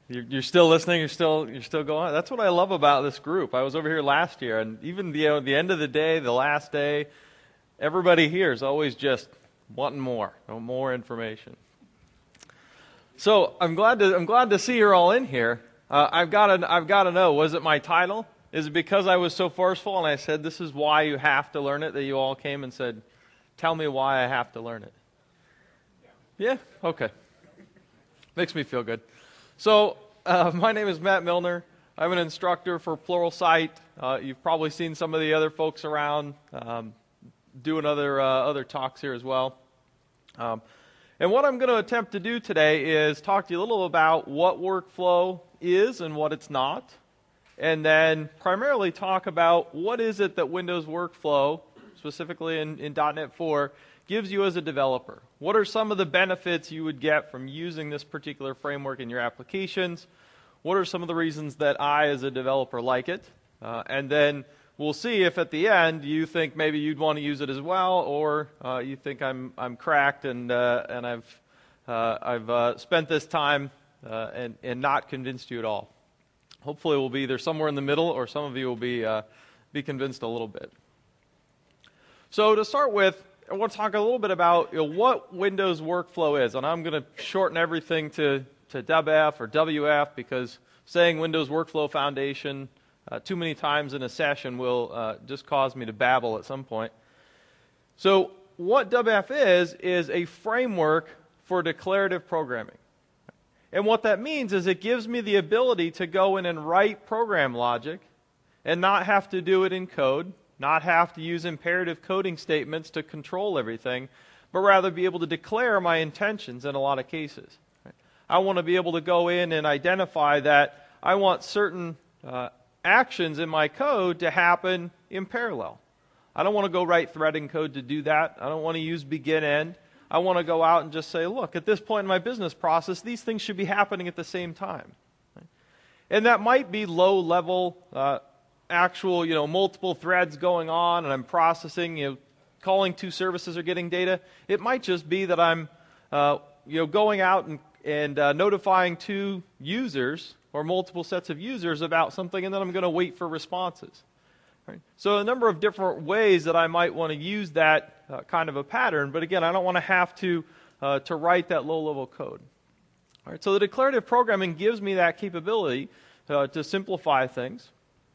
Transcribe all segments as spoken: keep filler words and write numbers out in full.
You're, you're still listening. You're still you're still going. That's what I love about this group. I was over here last year, and even the you know, the end of the day, the last day, everybody here is always just wanting more, more information. So I'm glad to I'm glad to see you're all in here. Uh, I've got to I've got to know. Was it my title? Is it because I was so forceful and I said this is why you have to learn it that you all came and said, tell me why I have to learn it? Yeah. Okay. Makes me feel good. So uh, my name is Matt Milner. I'm an instructor for Pluralsight. Uh, you've probably seen some of the other folks around um, doing other uh, other talks here as well. Um, and what I'm going to attempt to do today is talk to you a little about what workflow is and what it's not, and then primarily talk about what is it that Windows Workflow, specifically in, in dot net four, gives you as a developer. What are some of the benefits you would get from using this particular framework in your applications? What are some of the reasons that I, as a developer, like it? Uh, and then we'll see if at the end you think maybe you'd want to use it as well, or uh, you think I'm I'm cracked and uh, and I've uh, I've uh, spent this time uh, and and not convinced you at all. Hopefully, we'll be either somewhere in the middle, or some of you will be uh, be convinced a little bit. So to start with, I want to talk a little bit about you know, what Windows Workflow is, and I'm going to shorten everything to to W F or W F because saying Windows Workflow Foundation uh, too many times in a session will uh, just cause me to babble at some point. So what W F is, is a framework for declarative programming. And what that means is it gives me the ability to go in and write program logic and not have to do it in code, not have to use imperative coding statements to control everything, but rather be able to declare my intentions in a lot of cases. I want to be able to go in and identify that I want certain uh, actions in my code to happen in parallel. I don't want to go write threading code to do that. I don't want to use begin end. I want to go out and just say, look, at this point in my business process, these things should be happening at the same time. And that might be low-level, uh, actual, you know, multiple threads going on, and I'm processing, you know, calling two services or getting data. It might just be that I'm, uh, you know, going out and, and uh, notifying two users or multiple sets of users about something, and then I'm going to wait for responses. Right? So a number of different ways that I might want to use that uh, kind of a pattern, but again, I don't want to have to uh, to write that low-level code. All right, so the declarative programming gives me that capability uh, to simplify things.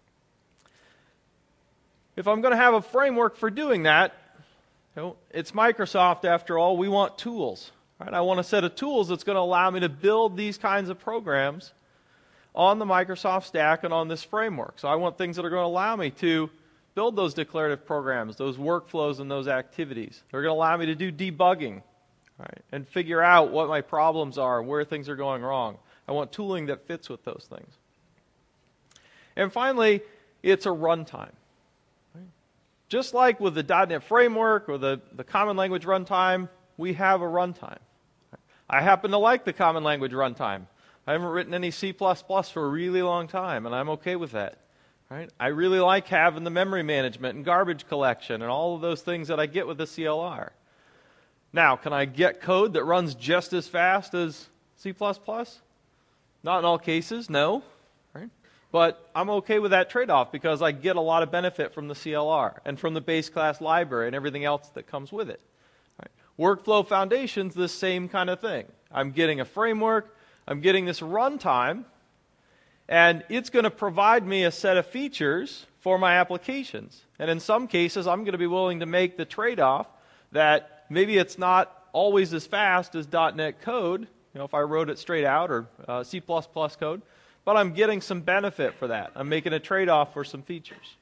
If I'm going to have a framework for doing that, you know, it's Microsoft after all. We want tools. Right? I want a set of tools that's going to allow me to build these kinds of programs on the Microsoft stack and on this framework. So I want things that are going to allow me to build those declarative programs, those workflows and those activities. They're going to allow me to do debugging, right, and figure out what my problems are and where things are going wrong. I want tooling that fits with those things. And finally, it's a runtime. Right? Just like with the dot net framework or the, the Common Language runtime, we have a runtime. I happen to like the Common Language runtime. I haven't written any C plus plus for a really long time, and I'm okay with that. Right? I really like having the memory management and garbage collection and all of those things that I get with the C L R. Now, can I get code that runs just as fast as C plus plus? Not in all cases, no. Right? But I'm okay with that trade-off because I get a lot of benefit from the C L R and from the base class library and everything else that comes with it. Right? Workflow Foundation's the same kind of thing. I'm getting a framework, I'm getting this runtime, and it's going to provide me a set of features for my applications. And in some cases, I'm going to be willing to make the trade-off that maybe it's not always as fast as dot net code, you know, if I wrote it straight out, or uh, C plus plus code, but I'm getting some benefit for that. I'm making a trade-off for some features.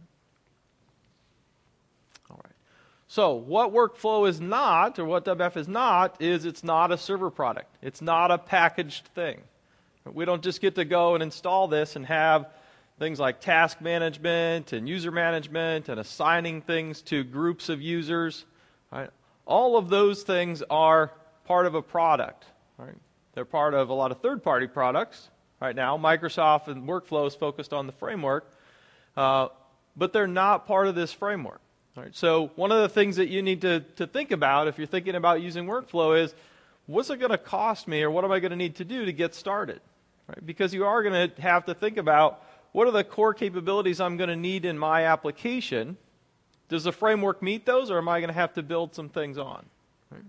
All right. So what workflow is not, or what W F is not, is it's not a server product. It's not a packaged thing. We don't just get to go and install this and have things like task management and user management and assigning things to groups of users. Right? All of those things are part of a product. Right? They're part of a lot of third-party products. Right now, Microsoft and Workflow is focused on the framework, uh, but they're not part of this framework. Right? So one of the things that you need to, to think about if you're thinking about using Workflow is, what's it going to cost me, or what am I going to need to do to get started? right? Because you are going to have to think about what are the core capabilities I'm going to need in my application. Does the framework meet those, or am I going to have to build some things on? Right?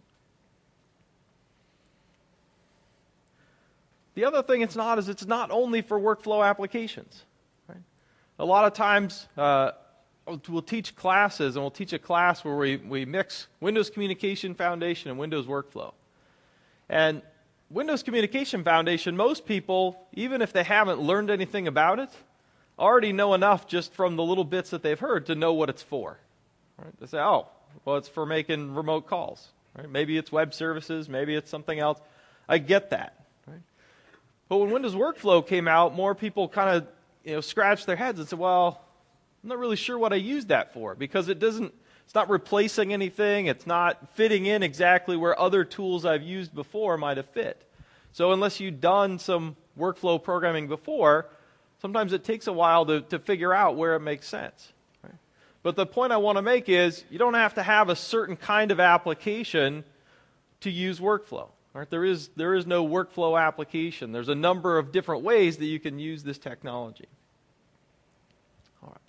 The other thing it's not is it's not only for workflow applications. Right? A lot of times uh, we'll teach classes, and we'll teach a class where we, we mix Windows Communication Foundation and Windows Workflow. And Windows Communication Foundation, most people, even if they haven't learned anything about it, already know enough just from the little bits that they've heard to know what it's for. Right? They say, oh, well, it's for making remote calls. Right? Maybe it's web services, maybe it's something else. I get that. Right? But when Windows Workflow came out, more people kind of you know, scratched their heads and said, well, I'm not really sure what I use that for, because it doesn't, it's not replacing anything, it's not fitting in exactly where other tools I've used before might have fit. So unless you've done some workflow programming before, sometimes it takes a while to, to figure out where it makes sense. Right? But the point I want to make is you don't have to have a certain kind of application to use workflow. Right? There is, there is no workflow application. There's a number of different ways that you can use this technology. All right.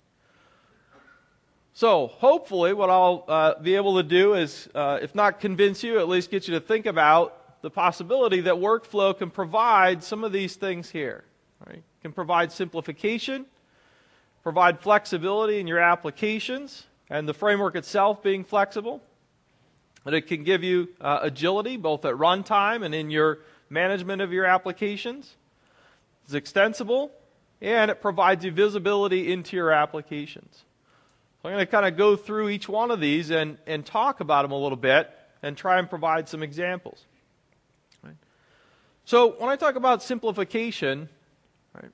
So hopefully what I'll uh, be able to do is, uh, if not convince you, at least get you to think about the possibility that workflow can provide some of these things here. Right? Can provide simplification, provide flexibility in your applications, and the framework itself being flexible. And it can give you uh, agility both at runtime and in your management of your applications. It's extensible, and it provides you visibility into your applications. So I'm going to kind of go through each one of these and, and talk about them a little bit and try and provide some examples. Right? So when I talk about simplification, right,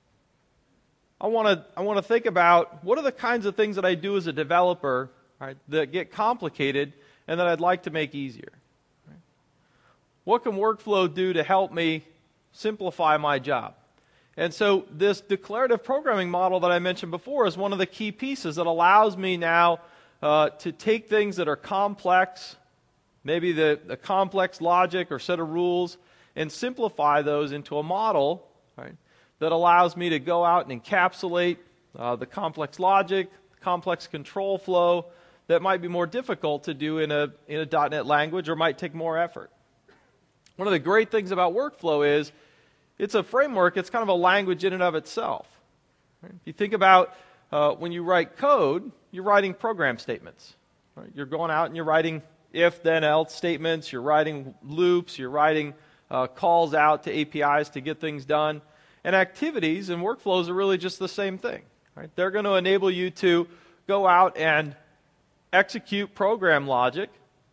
I want to I want to think about what are the kinds of things that I do as a developer, right, that get complicated and that I'd like to make easier. Right? What can workflow do to help me simplify my job? And so this declarative programming model that I mentioned before is one of the key pieces that allows me now uh, to take things that are complex, maybe the, the complex logic or set of rules, and simplify those into a model, right, that allows me to go out and encapsulate uh, the complex logic, complex control flow that might be more difficult to do in a, in a dot net language or might take more effort. One of the great things about workflow is it's a framework, it's kind of a language in and of itself. Right? If you think about uh, when you write code, you're writing program statements. Right? You're going out and you're writing if, then, else statements, you're writing loops, you're writing uh, calls out to A P Is to get things done. And activities and workflows are really just the same thing. Right? They're going to enable you to go out and execute program logic,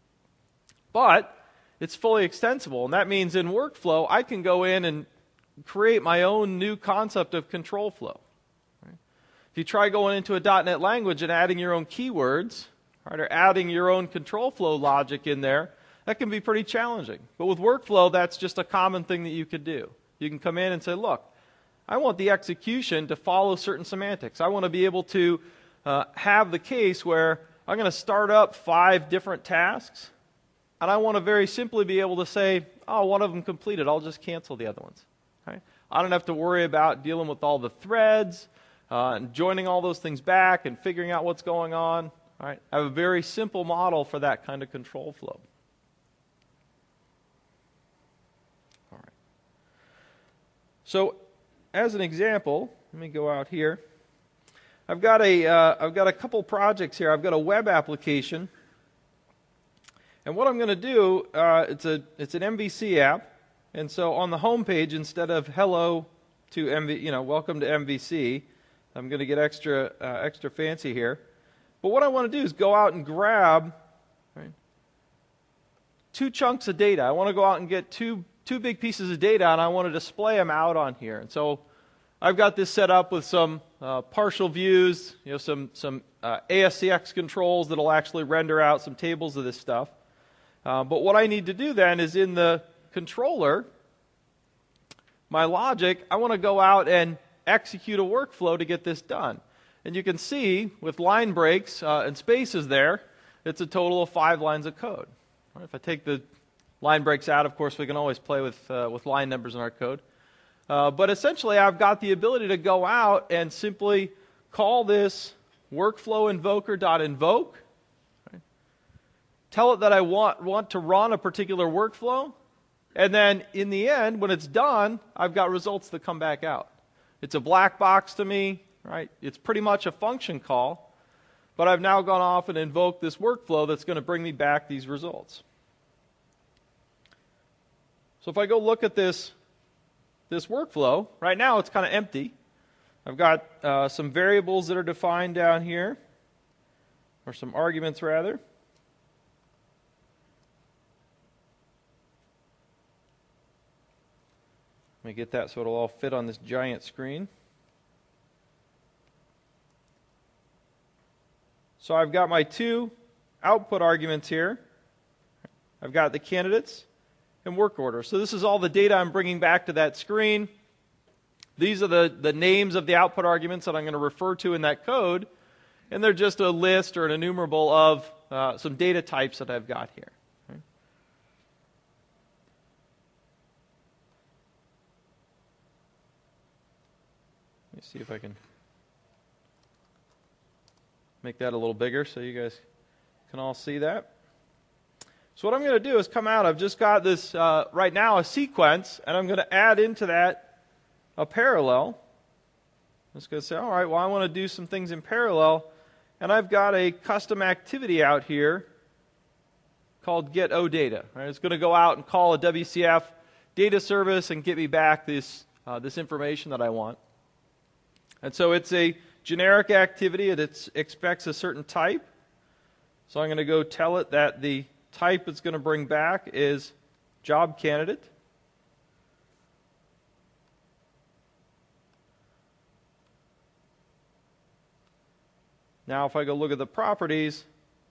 but it's fully extensible. And that means in workflow, I can go in and create my own new concept of control flow. Right? If you try going into a dot net language and adding your own keywords, right, or adding your own control flow logic in there, that can be pretty challenging. But with workflow, that's just a common thing that you could do. You can come in and say, look, I want the execution to follow certain semantics. I want to be able to uh, have the case where I'm going to start up five different tasks, and I want to very simply be able to say, oh, one of them completed, I'll just cancel the other ones. Right? I don't have to worry about dealing with all the threads uh, and joining all those things back and figuring out what's going on. All right? I have a very simple model for that kind of control flow. All right. So, as an example, let me go out here. I've got a uh, I've got a couple projects here. I've got a web application, and what I'm going to do uh, it's a it's an M V C app. And so on the home page, instead of hello to M V, you know, welcome to M V C, I'm going to get extra uh, extra fancy here. But what I want to do is go out and grab right, two chunks of data. I want to go out and get two two big pieces of data, and I want to display them out on here. And so I've got this set up with some uh, partial views, you know, some some uh, A S C X controls that'll actually render out some tables of this stuff. Uh, but what I need to do then is in the controller, my logic, I want to go out and execute a workflow to get this done. And you can see with line breaks uh, and spaces there, it's a total of five lines of code. Right, if I take the line breaks out, of course, we can always play with uh, with line numbers in our code. Uh, but essentially, I've got the ability to go out and simply call this workflow invoker.invoke, right? Tell it that I want, want to run a particular workflow, and then in the end, when it's done, I've got results that come back out. It's a black box to me, right? It's pretty much a function call, but I've now gone off and invoked this workflow that's going to bring me back these results. So if I go look at this, this workflow, right now it's kind of empty. I've got uh, some variables that are defined down here, or some arguments rather. Let me get that so it'll all fit on this giant screen. So I've got my two output arguments here. I've got the candidates and work order. So this is all the data I'm bringing back to that screen. These are the, the names of the output arguments that I'm going to refer to in that code, and they're just a list or an enumerable of uh, some data types that I've got here. Okay. Let me see if I can make that a little bigger so you guys can all see that. So what I'm going to do is come out, I've just got this, uh, right now, a sequence, and I'm going to add into that a parallel. I'm just going to say, all right, well, I want to do some things in parallel, and I've got a custom activity out here called getOData. Right? It's going to go out and call a W C F data service and get me back this, uh, this information that I want. And so it's a generic activity, and it expects a certain type. So I'm going to go tell it that the type it's going to bring back is job candidate. Now if I go look at the properties,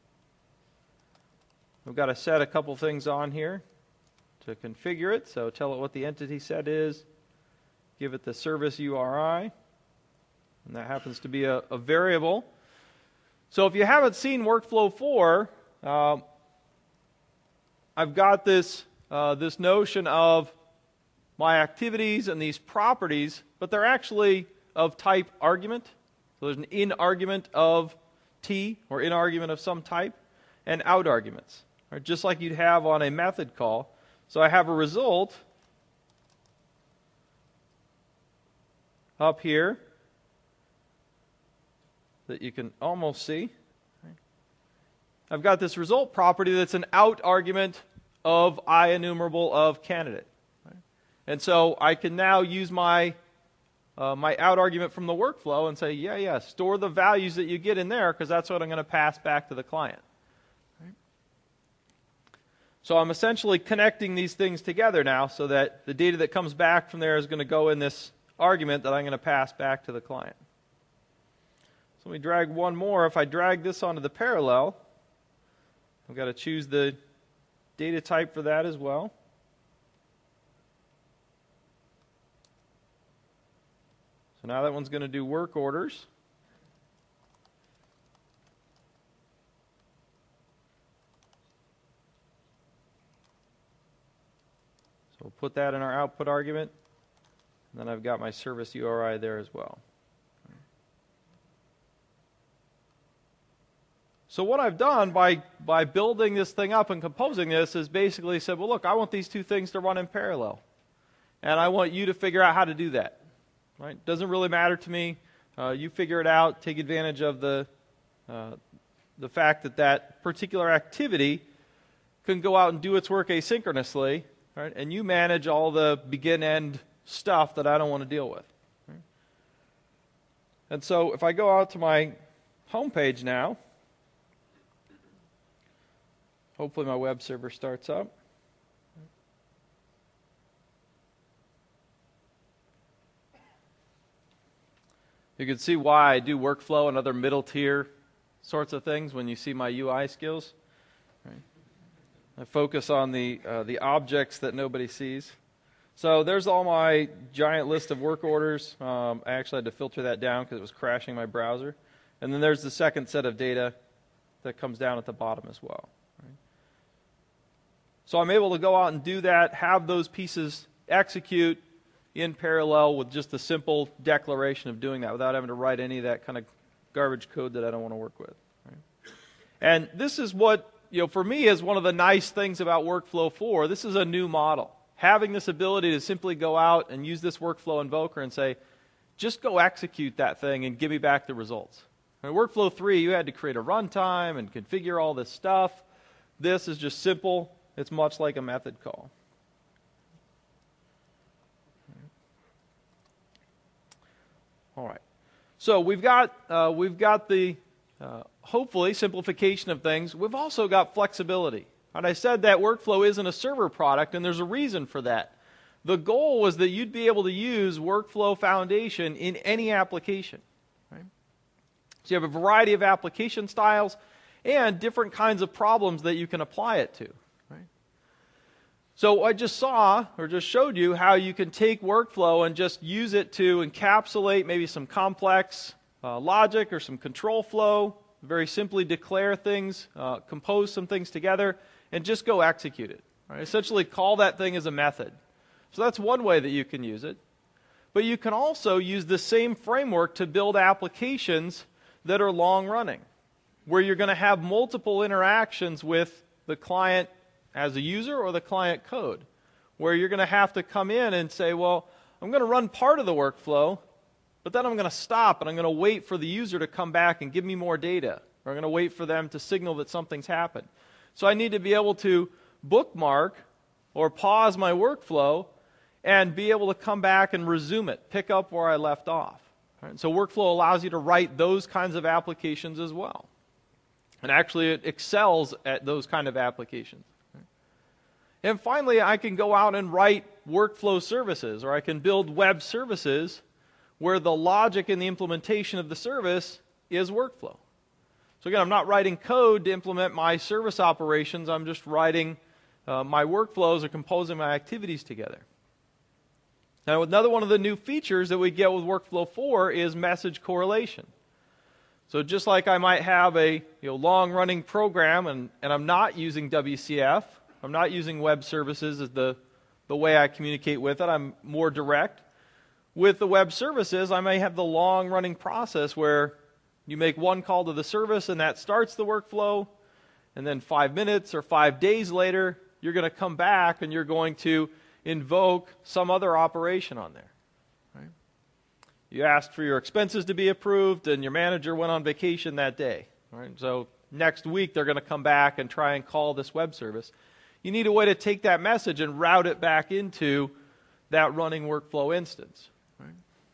I've got to set a couple things on here to configure it. So tell it what the entity set is, give it the service U R I, and that happens to be a, a variable. So if you haven't seen Workflow four, um, I've got this, uh, this notion of my activities and these properties, but they're actually of type argument. So there's an in argument of T, or in argument of some type, and out arguments, right? Just like you'd have on a method call. So I have a result up here that you can almost see. I've got this result property that's an out argument of I enumerable of candidate. Right? And so I can now use my uh, my out argument from the workflow and say, yeah, yeah, store the values that you get in there, because that's what I'm going to pass back to the client. Right? So I'm essentially connecting these things together now so that the data that comes back from there is going to go in this argument that I'm going to pass back to the client. So let me drag one more. If I drag this onto the parallel, I've got to choose the data type for that as well. So now that one's going to do work orders. So we'll put that in our output argument. And then I've got my service U R I there as well. So what I've done by, by building this thing up and composing this is basically said, well, look, I want these two things to run in parallel. And I want you to figure out how to do that. Right? Doesn't really matter to me. Uh, you figure it out. Take advantage of the, uh, the fact that that particular activity can go out and do its work asynchronously. Right? And you manage all the begin-end stuff that I don't want to deal with. Right? And so if I go out to my home page now, hopefully my web server starts up. You can see why I do workflow and other middle tier sorts of things when you see my U I skills. Right? I focus on the, uh, the objects that nobody sees. So there's all my giant list of work orders. Um, I actually had to filter that down because it was crashing my browser. And then there's the second set of data that comes down at the bottom as well. Right? So I'm able to go out and do that, have those pieces execute in parallel with just the simple declaration of doing that without having to write any of that kind of garbage code that I don't want to work with. Right? And this is what, you know, for me is one of the nice things about Workflow four. This is a new model. Having this ability to simply go out and use this workflow invoker and say, just go execute that thing and give me back the results. In Workflow three, you had to create a runtime and configure all this stuff. This is just simple. It's much like a method call. All right. So we've got uh, we've got the uh, hopefully simplification of things. We've also got flexibility. And I said that Workflow isn't a server product, and there's a reason for that. The goal was that you'd be able to use Workflow Foundation in any application. Right? So you have a variety of application styles and different kinds of problems that you can apply it to. Right? So I just saw, or just showed you, how you can take Workflow and just use it to encapsulate maybe some complex uh, logic or some control flow, very simply declare things, uh, compose some things together, and just go execute it. Right? Essentially call that thing as a method. So that's one way that you can use it. But you can also use the same framework to build applications that are long-running, where you're going to have multiple interactions with the client as a user or the client code, where you're going to have to come in and say, well, I'm going to run part of the workflow, but then I'm going to stop and I'm going to wait for the user to come back and give me more data, or I'm going to wait for them to signal that something's happened. So I need to be able to bookmark or pause my workflow and be able to come back and resume it, pick up where I left off. Right? So Workflow allows you to write those kinds of applications as well. And actually it excels at those kind of applications. Right? And finally, I can go out and write workflow services, or I can build web services where the logic and the implementation of the service is workflow. So again, I'm not writing code to implement my service operations. I'm just writing uh, my workflows or composing my activities together. Now, another one of the new features that we get with Workflow four is message correlation. So just like I might have a you know, long-running program and, and I'm not using W C F, I'm not using web services as the, the way I communicate with it, I'm more direct. With the web services, I may have the long-running process where you make one call to the service and that starts the workflow, and then five minutes or five days later, you're going to come back and you're going to invoke some other operation on there. Right? You asked for your expenses to be approved and your manager went on vacation that day. Right? So next week they're going to come back and try and call this web service. You need a way to take that message and route it back into that running workflow instance. Right?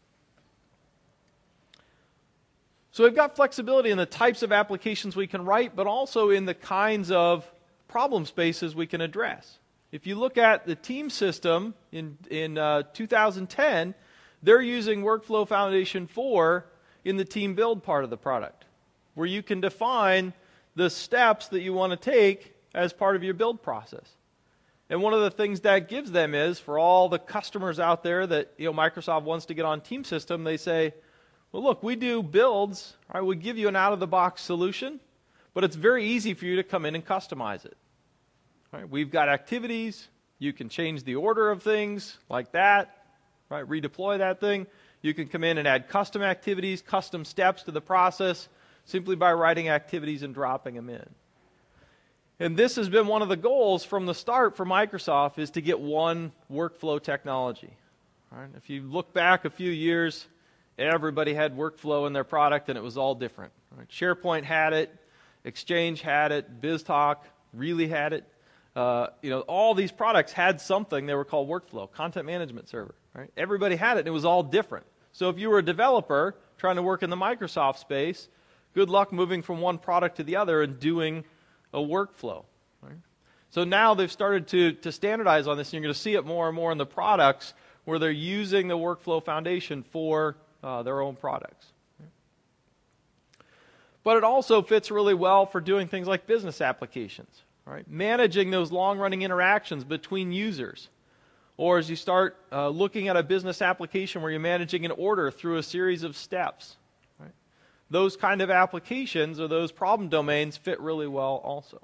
So we've got flexibility in the types of applications we can write, but also in the kinds of problem spaces we can address. If you look at the team system in, in uh, two thousand ten, they're using Workflow Foundation four in the team build part of the product, where you can define the steps that you want to take as part of your build process. And one of the things that gives them is, for all the customers out there that you know Microsoft wants to get on team system, they say, well, look, we do builds. Right, we give you an out-of-the-box solution, but it's very easy for you to come in and customize it. Right? We've got activities. You can change the order of things like that. Right? Redeploy that thing. You can come in and add custom activities, custom steps to the process simply by writing activities and dropping them in. And this has been one of the goals from the start for Microsoft, is to get one workflow technology. Right? If you look back a few years, everybody had workflow in their product and it was all different. Right? SharePoint had it, Exchange had it, BizTalk really had it. Uh, you know, all these products had something. They were called workflow, content management server. Right? Everybody had it, and it was all different. So if you were a developer trying to work in the Microsoft space, good luck moving from one product to the other and doing a workflow. Right? So now they've started to, to standardize on this, and you're going to see it more and more in the products where they're using the Workflow Foundation for uh, their own products. Right? But it also fits really well for doing things like business applications. Right? Managing those long-running interactions between users. Or as you start uh, looking at a business application where you're managing an order through a series of steps. Right? Those kind of applications or those problem domains fit really well also.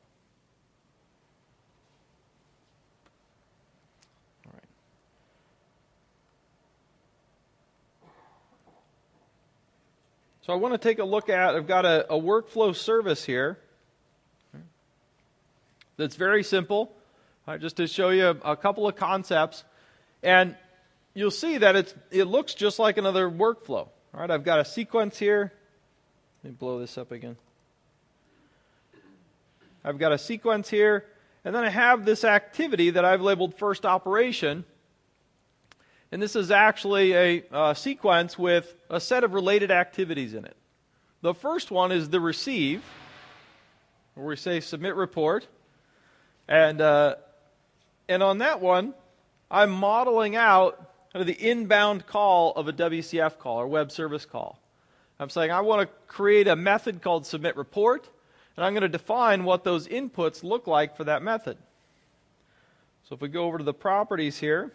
All right. So I want to take a look at, I've got a, a workflow service here that's very simple, uh, just to show you a, a couple of concepts. And you'll see that it's, it looks just like another workflow. All right, I've got a sequence here. Let me blow this up again. I've got a sequence here, and then I have this activity that I've labeled first operation. And this is actually a uh, sequence with a set of related activities in it. The first one is the receive, where we say submit report. And, uh, and on that one, I'm modeling out kind of the inbound call of a W C F call or web service call. I'm saying I want to create a method called submit report, and I'm going to define what those inputs look like for that method. So if we go over to the properties here,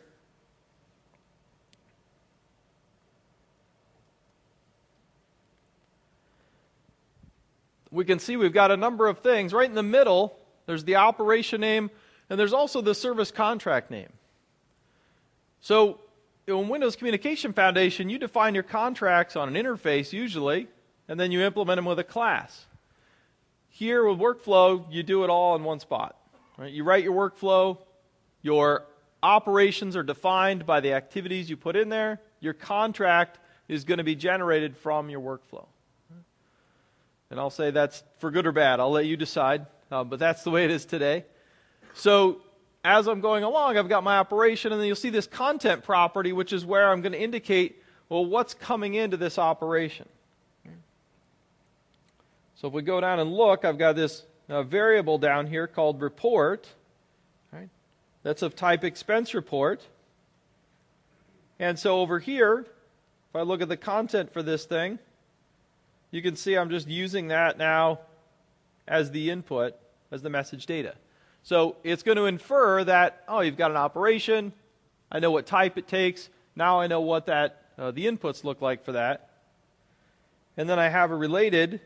we can see we've got a number of things. Right in the middle, there's the operation name, and there's also the service contract name. So in Windows Communication Foundation, you define your contracts on an interface usually, and then you implement them with a class. Here with Workflow, you do it all in one spot. Right? You write your workflow, your operations are defined by the activities you put in there, your contract is going to be generated from your workflow. And I'll say that's for good or bad. I'll let you decide. Uh, but that's the way it is today. So as I'm going along, I've got my operation, and then you'll see this content property, which is where I'm going to indicate, well, what's coming into this operation. So if we go down and look, I've got this uh, variable down here called report. Right? That's of type expense report. And so over here, if I look at the content for this thing, you can see I'm just using that now as the input, as the message data. So it's going to infer that, oh, you've got an operation. I know what type it takes. Now I know what that uh, the inputs look like for that. And then I have a related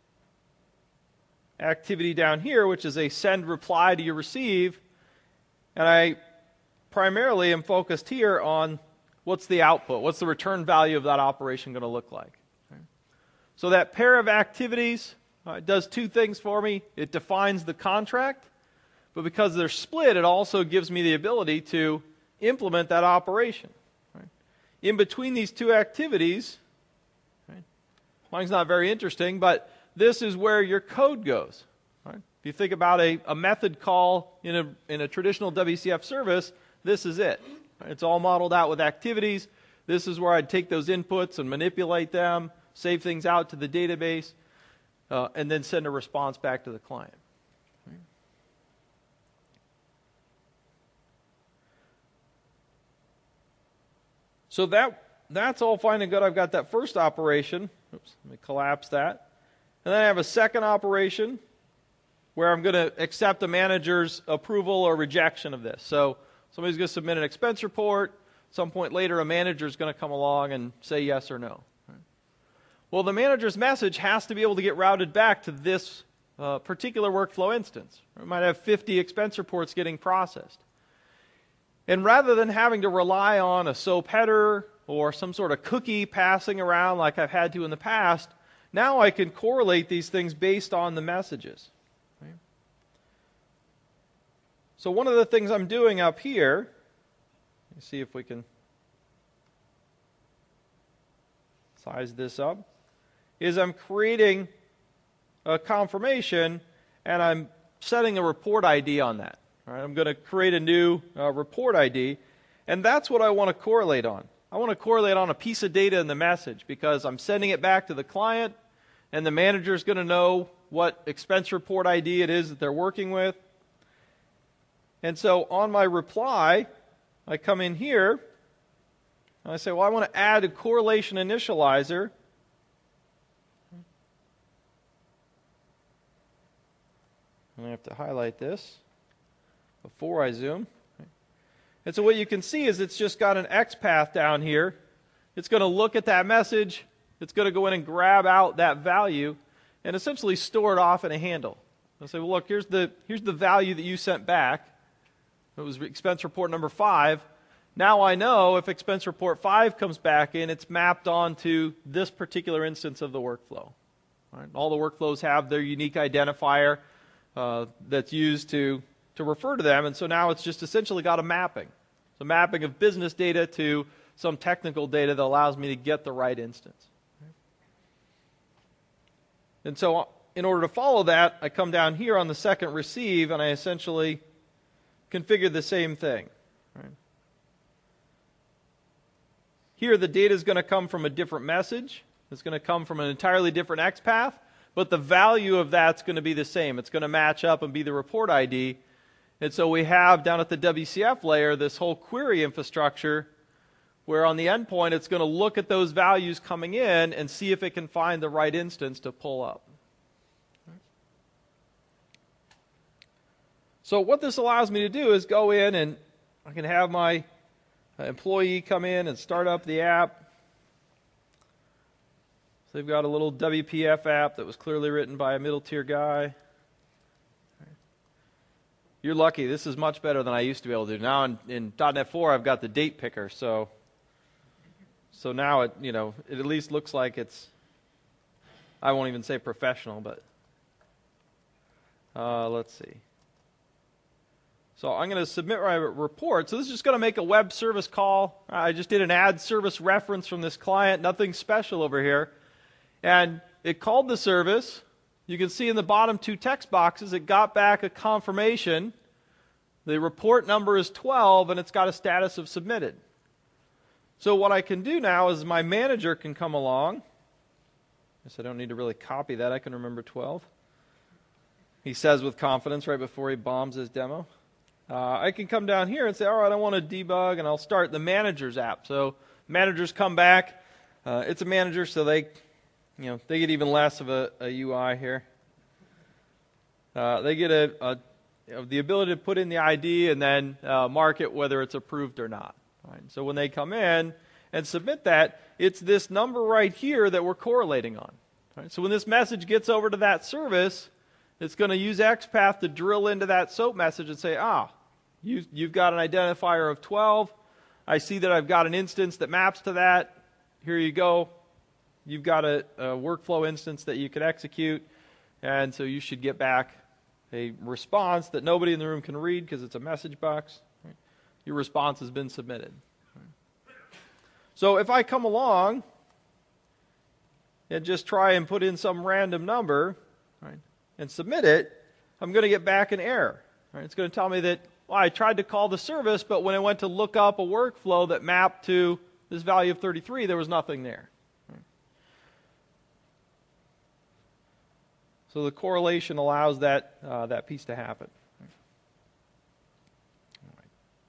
activity down here, which is a send reply to your receive. And I primarily am focused here on what's the output, what's the return value of that operation going to look like. Okay. So that pair of activities uh, does two things for me. It defines the contract, but because they're split, it also gives me the ability to implement that operation. Right. In between these two activities, right, mine's not very interesting, but this is where your code goes. Right? If you think about a, a method call in a, in a traditional W C F service, this is it. Right? It's all modeled out with activities. This is where I'd take those inputs and manipulate them, save things out to the database, uh, and then send a response back to the client. Right? So that that's all fine and good. I've got that first operation. Oops, let me collapse that. And then I have a second operation where I'm going to accept a manager's approval or rejection of this. So somebody's going to submit an expense report. At some point later, a manager is going to come along and say yes or no. Right? Well, the manager's message has to be able to get routed back to this uh, particular workflow instance. We might have fifty expense reports getting processed. And rather than having to rely on a SOAP header or some sort of cookie passing around like I've had to in the past, now I can correlate these things based on the messages. Right? So one of the things I'm doing up here, let's see if we can size this up, is I'm creating a confirmation and I'm setting a report I D on that. Right? I'm going to create a new uh, report I D, and that's what I want to correlate on. I want to correlate on a piece of data in the message because I'm sending it back to the client, and the manager is going to know what expense report I D it is that they're working with. And so on my reply, I come in here, and I say, well, I want to add a correlation initializer. And I have to highlight this before I zoom. And so what you can see is it's just got an X path down here. It's going to look at that message. It's going to go in and grab out that value and essentially store it off in a handle. I'll say, well, look, here's the, here's the value that you sent back. It was expense report number five. Now I know if expense report five comes back in, it's mapped onto this particular instance of the workflow. Right? All the workflows have their unique identifier uh, that's used to, to refer to them, and so now it's just essentially got a mapping. It's a mapping of business data to some technical data that allows me to get the right instance. And so in order to follow that, I come down here on the second receive, and I essentially configure the same thing. Right? Here, the data is going to come from a different message. It's going to come from an entirely different X path, but the value of that's going to be the same. It's going to match up and be the report I D. And so we have down at the W C F layer this whole query infrastructure where on the endpoint it's going to look at those values coming in and see if it can find the right instance to pull up. So what this allows me to do is go in and I can have my employee come in and start up the app. So they've got a little W P F app that was clearly written by a middle tier guy. You're lucky. This is much better than I used to be able to do. Now in, in dot net four, I've got the date picker, so so now it you know it at least looks like it's. I won't even say professional, but uh, let's see. So I'm going to submit my report. So this is just going to make a web service call. I just did an add service reference from this client. Nothing special over here, and it called the service. You can see in the bottom two text boxes, it got back a confirmation. The report number is twelve, and it's got a status of submitted. So what I can do now is my manager can come along. I guess I don't need to really copy that. I can remember twelve. He says with confidence right before he bombs his demo. Uh, I can come down here and say, all right, I want to debug, and I'll start the manager's app. So managers come back. Uh, it's a manager, so they... You know, they get even less of a, a U I here. Uh, they get a, a you know, the ability to put in the I D and then uh, mark it whether it's approved or not. Right? So when they come in and submit that, it's this number right here that we're correlating on. Right? So when this message gets over to that service, it's going to use X path to drill into that SOAP message and say, ah, you, you've got an identifier of twelve. I see that I've got an instance that maps to that. Here you go. You've got a, a workflow instance that you can execute, and so you should get back a response that nobody in the room can read because it's a message box. Right? Your response has been submitted. Right? So if I come along and just try and put in some random number, right, and submit it, I'm going to get back an error. Right? It's going to tell me that, well, I tried to call the service, but when I went to look up a workflow that mapped to this value of thirty-three, there was nothing there. So the correlation allows that uh, that piece to happen. All right.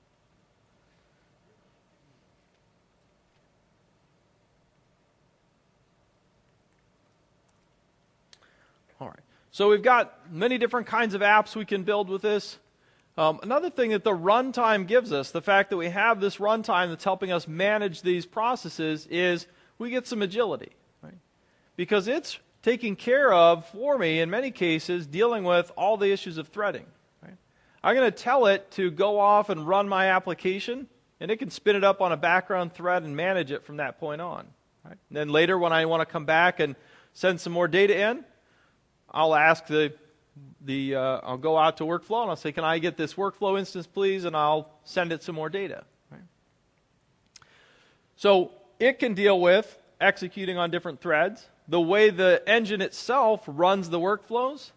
All right. So we've got many different kinds of apps we can build with this. Um, another thing that the runtime gives us, the fact that we have this runtime that's helping us manage these processes, is we get some agility, right? Because it's taking care of, for me, in many cases, dealing with all the issues of threading. Right? I'm going to tell it to go off and run my application, and it can spin it up on a background thread and manage it from that point on. Right? And then later, when I want to come back and send some more data in, I'll ask the, the uh, I'll go out to workflow, and I'll say, can I get this workflow instance, please? And I'll send it some more data. Right? So it can deal with executing on different threads. The way the engine itself runs the workflows,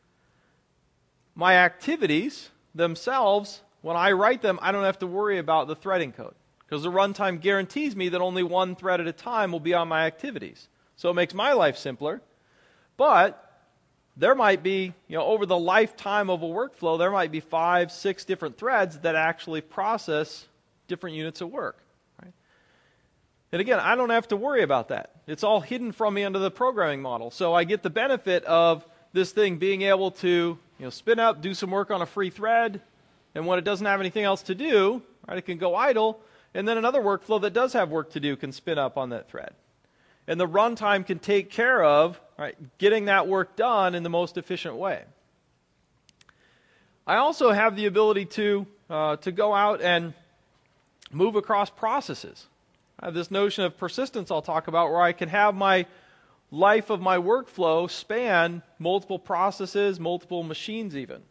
my activities themselves, when I write them, I don't have to worry about the threading code because the runtime guarantees me that only one thread at a time will be on my activities. So it makes my life simpler. But there might be, you know, over the lifetime of a workflow, there might be five, six different threads that actually process different units of work. And again, I don't have to worry about that. It's all hidden from me under the programming model. So I get the benefit of this thing being able to, you know, spin up, do some work on a free thread, and when it doesn't have anything else to do, right, it can go idle, and then another workflow that does have work to do can spin up on that thread. And the runtime can take care of, right, getting that work done in the most efficient way. I also have the ability to, uh, to go out and move across processes. I have this notion of persistence I'll talk about where I can have my life of my workflow span multiple processes, multiple machines even.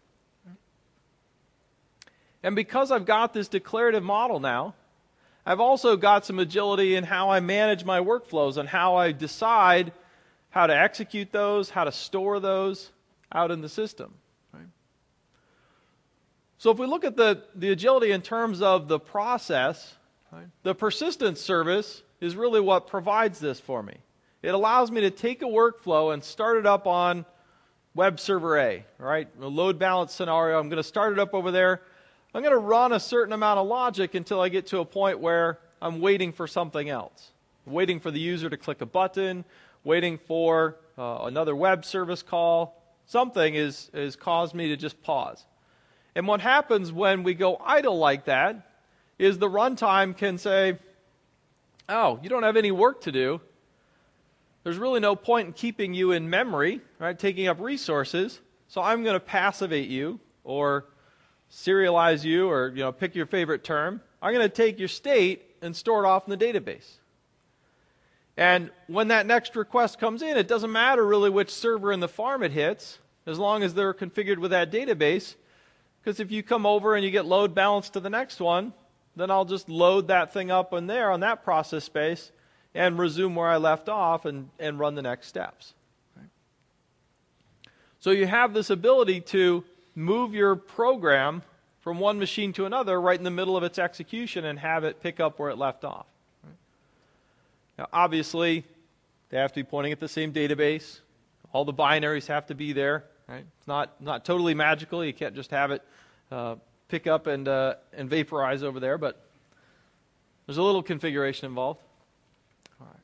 And because I've got this declarative model now, I've also got some agility in how I manage my workflows and how I decide how to execute those, how to store those out in the system. Right? So if we look at the, the agility in terms of the process, right, the persistence service is really what provides this for me. It allows me to take a workflow and start it up on web server A, right? A load balance scenario. I'm going to start it up over there. I'm going to run a certain amount of logic until I get to a point where I'm waiting for something else. Waiting for the user to click a button, waiting for uh, another web service call. Something is, is caused me to just pause. And what happens when we go idle like that is the runtime can say, oh, you don't have any work to do. There's really no point in keeping you in memory, right, taking up resources, so I'm going to passivate you or serialize you, or you know, pick your favorite term. I'm going to take your state and store it off in the database. And when that next request comes in, it doesn't matter really which server in the farm it hits, as long as they're configured with that database, because if you come over and you get load balanced to the next one, then I'll just load that thing up in there on that process space and resume where I left off and, and run the next steps. Right? So you have this ability to move your program from one machine to another right in the middle of its execution and have it pick up where it left off. Right? Now, obviously, they have to be pointing at the same database. All the binaries have to be there. Right? It's not, not totally magical. You can't just have it uh, pick up and, uh, and vaporize over there, but there's a little configuration involved. All right.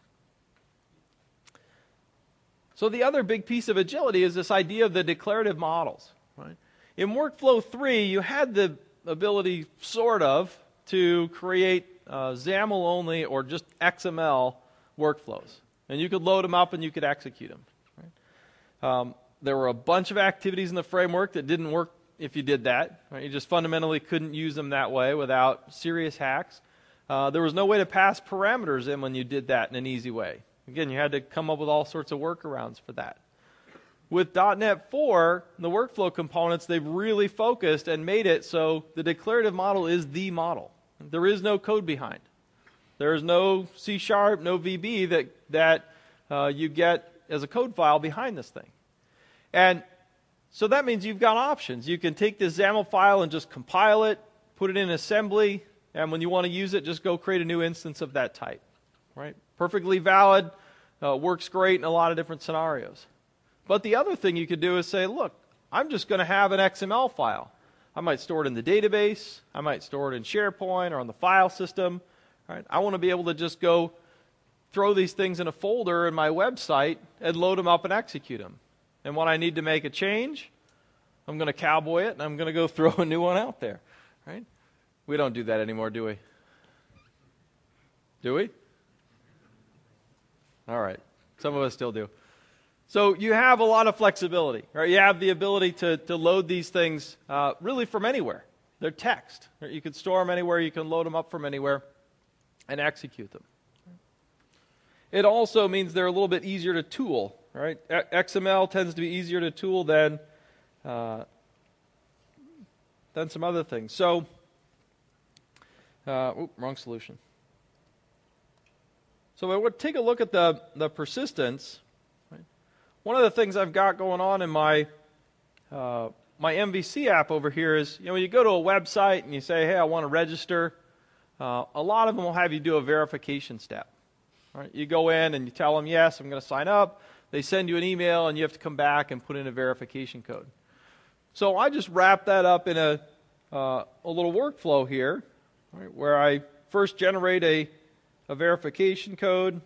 So the other big piece of agility is this idea of the declarative models. Right? In Workflow three, you had the ability, sort of, to create uh, XAML only or just X M L workflows. And you could load them up and you could execute them. Right? Um, there were a bunch of activities in the framework that didn't work if you did that. Right? You just fundamentally couldn't use them that way without serious hacks. Uh, there was no way to pass parameters in when you did that in an easy way. Again, you had to come up with all sorts of workarounds for that. With dot net four, the workflow components, they've really focused and made it so the declarative model is the model. There is no code behind. There is no C sharp, no V B that, that uh, you get as a code file behind this thing. And so that means you've got options. You can take this XAML file and just compile it, put it in assembly, and when you want to use it, just go create a new instance of that type. Right? Perfectly valid, uh, works great in a lot of different scenarios. But the other thing you could do is say, look, I'm just going to have an X M L file. I might store it in the database. I might store it in SharePoint or on the file system. Right? I want to be able to just go throw these things in a folder in my website and load them up and execute them. And when I need to make a change, I'm going to cowboy it and I'm going to go throw a new one out there. Right? We don't do that anymore, do we? Do we? All right. Some of us still do. So you have a lot of flexibility, right? You have the ability to, to load these things uh, really from anywhere. They're text. Right? You can store them anywhere. You can load them up from anywhere and execute them. It also means they're a little bit easier to tool, right? X M L tends to be easier to tool than, uh, than some other things. So, uh, oops, wrong solution. So I would take a look at the, the persistence. One of the things I've got going on in my uh, my M V C app over here is, you know, when you go to a website and you say, hey, I want to register, uh, a lot of them will have you do a verification step. Right? You go in and you tell them, yes, I'm going to sign up. They send you an email and you have to come back and put in a verification code. So I just wrap that up in a, uh, a little workflow here, right, where I first generate a, a verification code.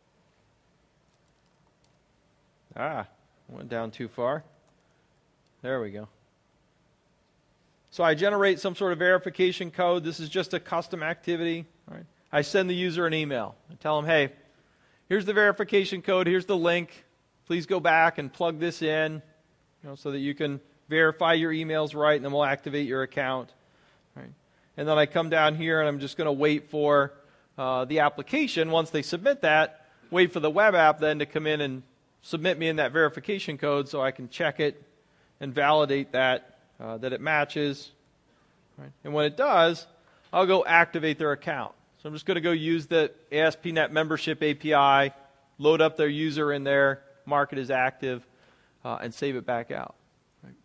Ah, went down too far. There we go. So I generate some sort of verification code. This is just a custom activity. Right? I send the user an email. I tell them, hey, here's the verification code. Here's the link. Please go back and plug this in, you know, so that you can verify your emails right, and then we'll activate your account. Right? and then I come down here and I'm just going to wait for uh, the application, once they submit that, wait for the web app then to come in and submit me in that verification code so I can check it and validate that, uh, that it matches. Right? And when it does, I'll go activate their account. So I'm just going to go use the A S P dot net membership A P I, load up their user in there, mark it as active, uh, and save it back out. Right?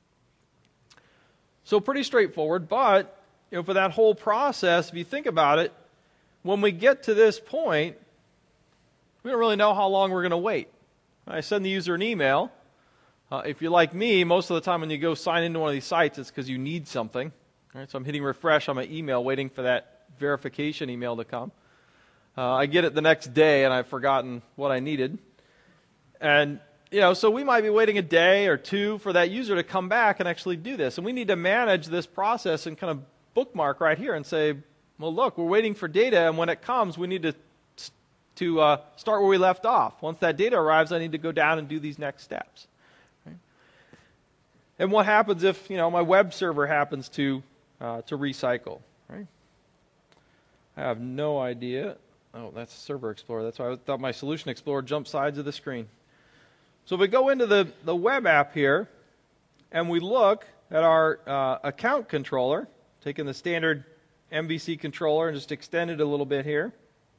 So pretty straightforward, but you know, for that whole process, if you think about it, when we get to this point, we don't really know how long we're going to wait. I send the user an email. Uh, if you're like me, most of the time when you go sign into one of these sites, it's because you need something. Right? So I'm hitting refresh on my email, waiting for that verification email to come. Uh, I get it the next day, and I've forgotten what I needed. And, you know, so we might be waiting a day or two for that user to come back and actually do this. And we need to manage this process and kind of bookmark right here and say, well, look, we're waiting for data, and when it comes, we need to to uh, start where we left off. Once that data arrives, I need to go down and do these next steps. Right? And what happens if, you know, my web server happens to uh, to recycle? Right? I have no idea. Oh, that's Server Explorer. That's why I thought my Solution Explorer jumped sides of the screen. So if we go into the, the web app here, and we look at our uh, account controller, taking the standard M V C controller and just extend it a little bit here,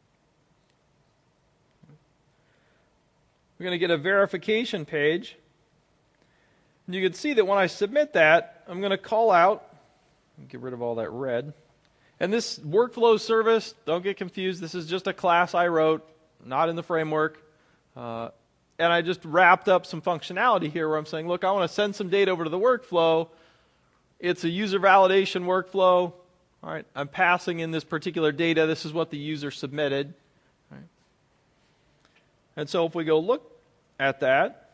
we're going to get a verification page. And you can see that when I submit that, I'm going to call out, get rid of all that red. And this workflow service, don't get confused, this is just a class I wrote, not in the framework. Uh, and I just wrapped up some functionality here where I'm saying, look, I want to send some data over to the workflow. It's a user validation workflow. All right, I'm passing in this particular data. This is what the user submitted. All right. And so if we go look at that,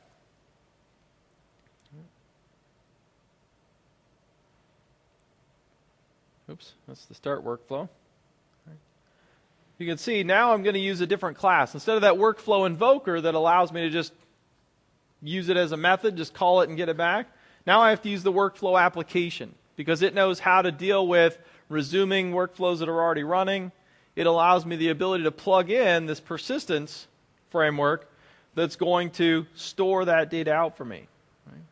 oops, that's the start workflow. You can see now I'm going to use a different class. Instead of that workflow invoker that allows me to just use it as a method, just call it and get it back, now I have to use the workflow application because it knows how to deal with resuming workflows that are already running. It allows me the ability to plug in this persistence framework that's going to store that data out for me. Right?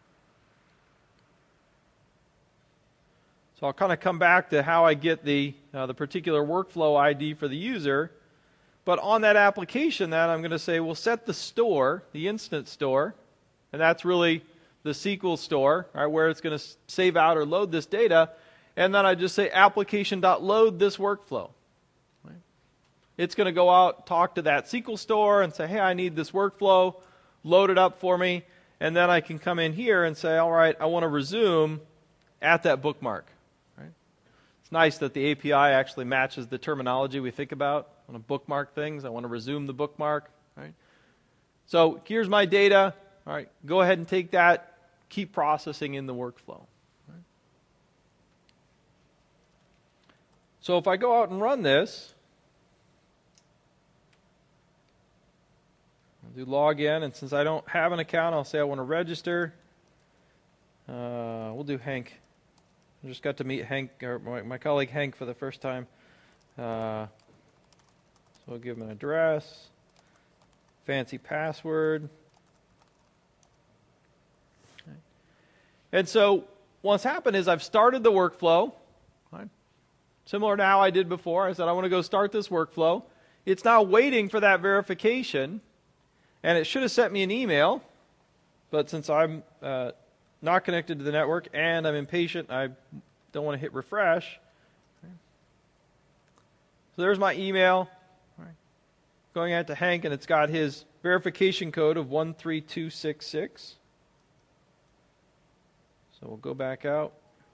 So I'll kind of come back to how I get the, uh, the particular workflow I D for the user. But on that application then, I'm going to say, well, set the store, the instance store, and that's really the S Q L store, right, where it's going to save out or load this data. And then I just say application.load this workflow. Right? It's going to go out, talk to that S Q L store and say, hey, I need this workflow, load it up for me. And then I can come in here and say, all right, I want to resume at that bookmark. Right? It's nice that the A P I actually matches the terminology we think about. I want to bookmark things. I want to resume the bookmark. Right? So here's my data. All right, go ahead and take that, keep processing in the workflow. Right? So if I go out and run this, I'll do log in, and since I don't have an account, I'll say I want to register. Uh, we'll do Hank. I just got to meet Hank, or my, my colleague Hank, for the first time. Uh, so I'll give him an address, fancy password. And so what's happened is I've started the workflow, right? Similar to how I did before. I said I want to go start this workflow. It's now waiting for that verification, and it should have sent me an email, but since I'm uh, not connected to the network and I'm impatient, I don't want to hit refresh. Okay. So there's my email. Right. Going out to Hank, and it's got his verification code of one three two six six. So we'll go back out.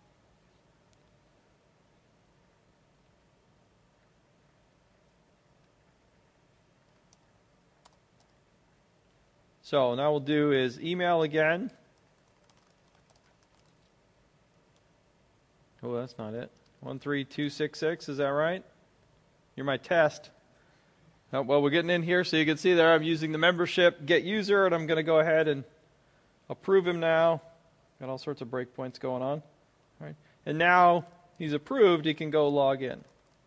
So now we'll do is email again. Oh, that's not it. one three two six six, is that right? You're my test. Oh, well, we're getting in here, so you can see there I'm using the membership get user, and I'm going to go ahead and approve him now. Got all sorts of breakpoints going on. Right? And now he's approved, he can go log in.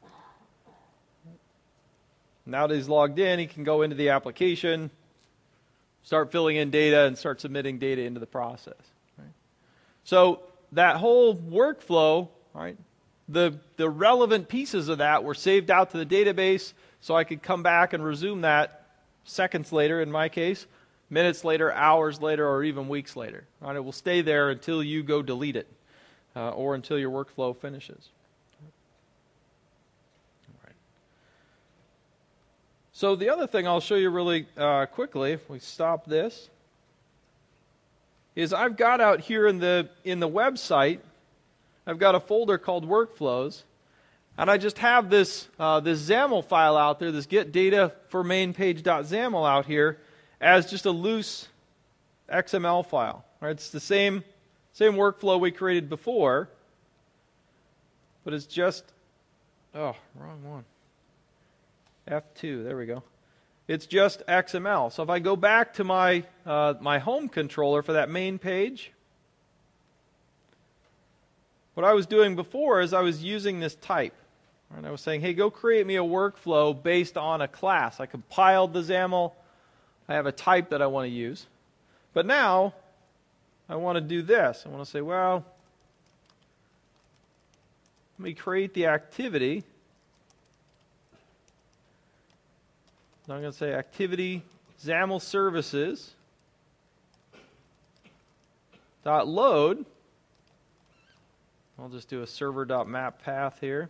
Now that he's logged in, he can go into the application, start filling in data, and start submitting data into the process. Right? So that whole workflow, right, the, the relevant pieces of that were saved out to the database, so I could come back and resume that seconds later, in my case, minutes later, hours later, or even weeks later. Right? It will stay there until you go delete it, uh, or until your workflow finishes. So the other thing I'll show you really uh, quickly, if we stop this, is I've got out here in the in the website, I've got a folder called Workflows, and I just have this uh, this XAML file out there, this get data for main page.xaml out here, as just a loose X M L file. Right? It's the same same workflow we created before, but it's just oh wrong one. F two, there we go. It's just X M L. So if I go back to my uh, my home controller for that main page, what I was doing before is I was using this type. And I was saying, hey, go create me a workflow based on a class. I compiled the XAML. I have a type that I want to use. But now, I want to do this. I want to say, well, let me create the activity. So I'm going to say activity XAML services dot load. I'll just do a server dot map path here.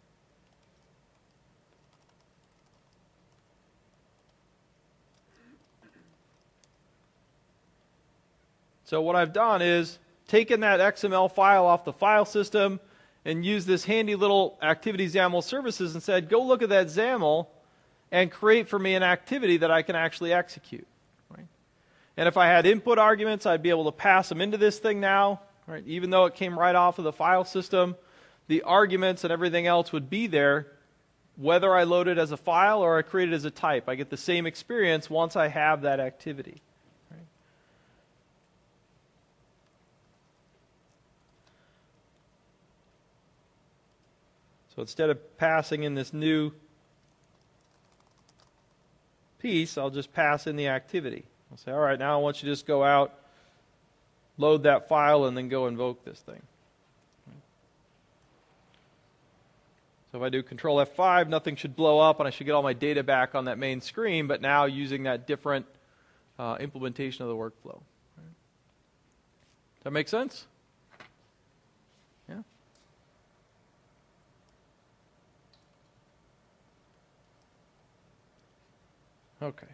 So what I've done is taken that X M L file off the file system and used this handy little activity XAML services and said, go look at that XAML and create for me an activity that I can actually execute. Right? And if I had input arguments, I'd be able to pass them into this thing now. Right? Even though it came right off of the file system, the arguments and everything else would be there, whether I load it as a file or I create it as a type. I get the same experience once I have that activity. Right? So instead of passing in this new piece, I'll just pass in the activity. I'll say, all right, now I want you to just go out, load that file, and then go invoke this thing. So if I do control F five, nothing should blow up, and I should get all my data back on that main screen, but now using that different uh, implementation of the workflow. Does that make sense? Yeah? Okay.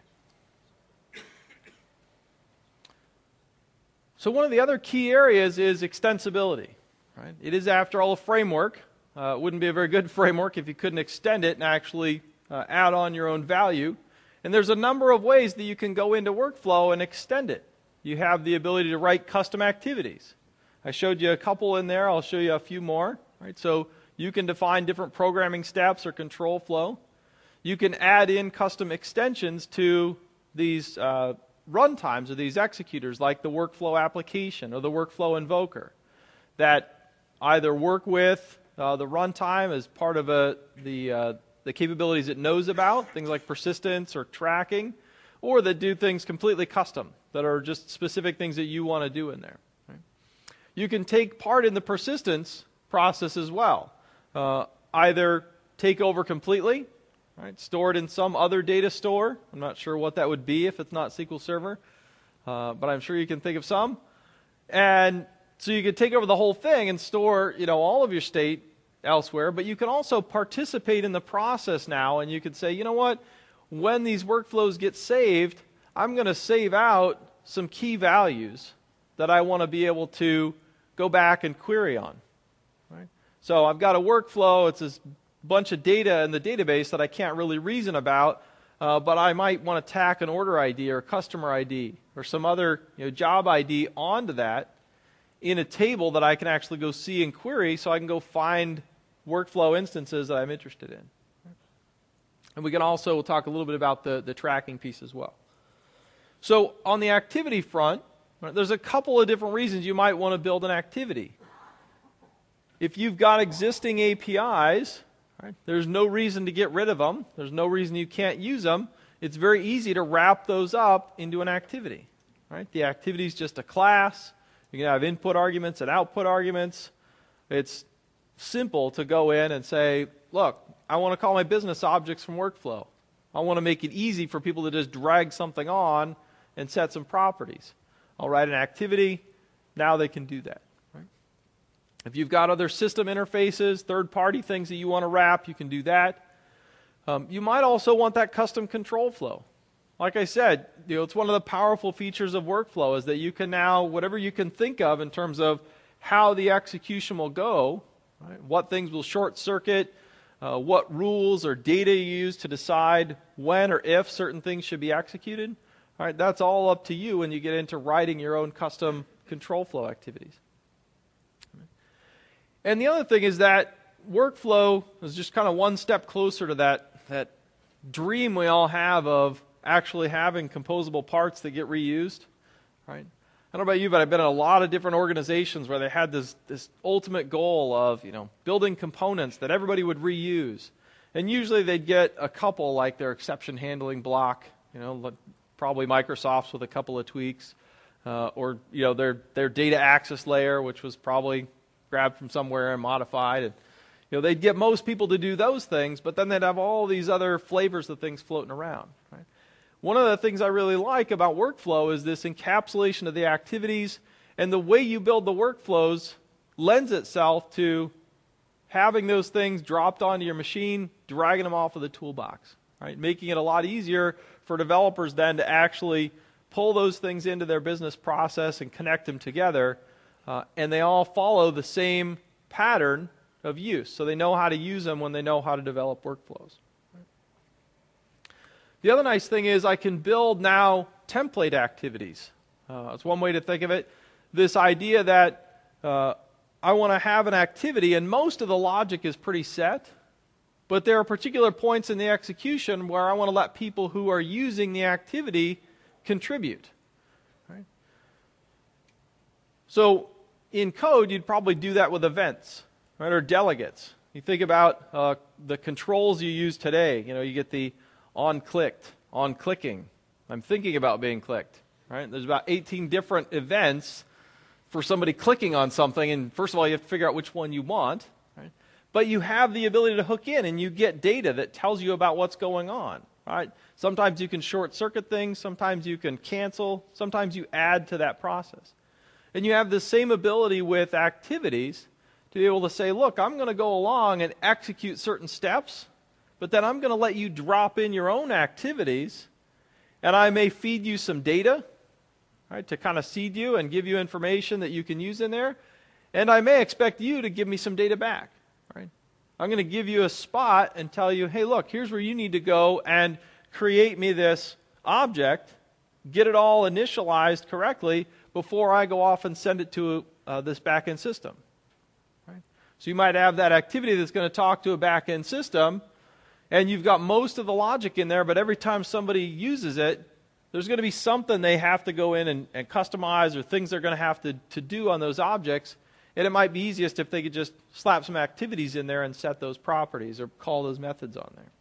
So one of the other key areas is extensibility. Right? It is, after all, a framework. Uh, it wouldn't be a very good framework if you couldn't extend it and actually uh, add on your own value. And there's a number of ways that you can go into workflow and extend it. You have the ability to write custom activities. I showed you a couple in there. I'll show you a few more. Right? So you can define different programming steps or control flow. You can add in custom extensions to these uh, runtimes or these executors, like the workflow application or the workflow invoker, that either work with uh, the runtime as part of a, the, uh, the capabilities it knows about, things like persistence or tracking, or that do things completely custom, that are just specific things that you want to do in there. Right? You can take part in the persistence process as well. Uh, either take over completely, right, stored in some other data store. I'm not sure what that would be if it's not S Q L Server, uh, but I'm sure you can think of some. And so you could take over the whole thing and store, you know, all of your state elsewhere, but you can also participate in the process now, and you could say, you know what, when these workflows get saved, I'm going to save out some key values that I want to be able to go back and query on. Right? So I've got a workflow, it's this bunch of data in the database that I can't really reason about, uh, but I might want to tack an order I D or a customer I D or some other, you know, job I D onto that in a table that I can actually go see and query, so I can go find workflow instances that I'm interested in. And we can also we'll talk a little bit about the, the tracking piece as well. So on the activity front, right, there's a couple of different reasons you might want to build an activity. if you've got existing A P Is, right, there's no reason to get rid of them. There's no reason you can't use them. It's very easy to wrap those up into an activity. Right? The activity is just a class. You can have input arguments and output arguments. It's simple to go in and say, look, I want to call my business objects from workflow. I want to make it easy for people to just drag something on and set some properties. I'll write an activity. Now they can do that. Right? If you've got other system interfaces, third-party things that you want to wrap, you can do that. Um, you might also want that custom control flow. Like I said, you know, it's one of the powerful features of workflow is that you can now, whatever you can think of in terms of how the execution will go, right, what things will short circuit, uh, what rules or data you use to decide when or if certain things should be executed, all right, that's all up to you when you get into writing your own custom control flow activities. And the other thing is that workflow is just kind of one step closer to that, that dream we all have of actually having composable parts that get reused, right? I don't know about you, but I've been in a lot of different organizations where they had this, this ultimate goal of, you know, building components that everybody would reuse. And usually they'd get a couple, like their exception handling block, you know, probably Microsoft's with a couple of tweaks, uh, or, you know, their, their data access layer, which was probably grabbed from somewhere and modified. And, you know, they'd get most people to do those things, but then they'd have all these other flavors of things floating around, right? One of the things I really like about workflow is this encapsulation of the activities, and the way you build the workflows lends itself to having those things dropped onto your machine, dragging them off of the toolbox, right? Making it a lot easier for developers then to actually pull those things into their business process and connect them together, uh, and they all follow the same pattern of use, so they know how to use them when they know how to develop workflows. The other nice thing is I can build now template activities. Uh, that's one way to think of it. This idea that uh, I want to have an activity, and most of the logic is pretty set, but there are particular points in the execution where I want to let people who are using the activity contribute. Right? So in code, you'd probably do that with events, right, or delegates. You think about uh, the controls you use today. You know, you get the on clicked, on clicking. I'm thinking about being clicked. Right? There's about eighteen different events for somebody clicking on something, and first of all, you have to figure out which one you want. Right? But you have the ability to hook in, and you get data that tells you about what's going on. Right? Sometimes you can short circuit things, sometimes you can cancel, sometimes you add to that process. And you have the same ability with activities to be able to say, look, I'm going to go along and execute certain steps, but then I'm going to let you drop in your own activities, and I may feed you some data, right, to kind of seed you and give you information that you can use in there, and I may expect you to give me some data back. Right? I'm going to give you a spot and tell you, hey, look, here's where you need to go and create me this object, get it all initialized correctly before I go off and send it to uh, this back-end system. Right? So you might have that activity that's going to talk to a back-end system, and you've got most of the logic in there, but every time somebody uses it, there's going to be something they have to go in and, and customize, or things they're going to have to, to do on those objects, and it might be easiest if they could just slap some activities in there and set those properties or call those methods on there.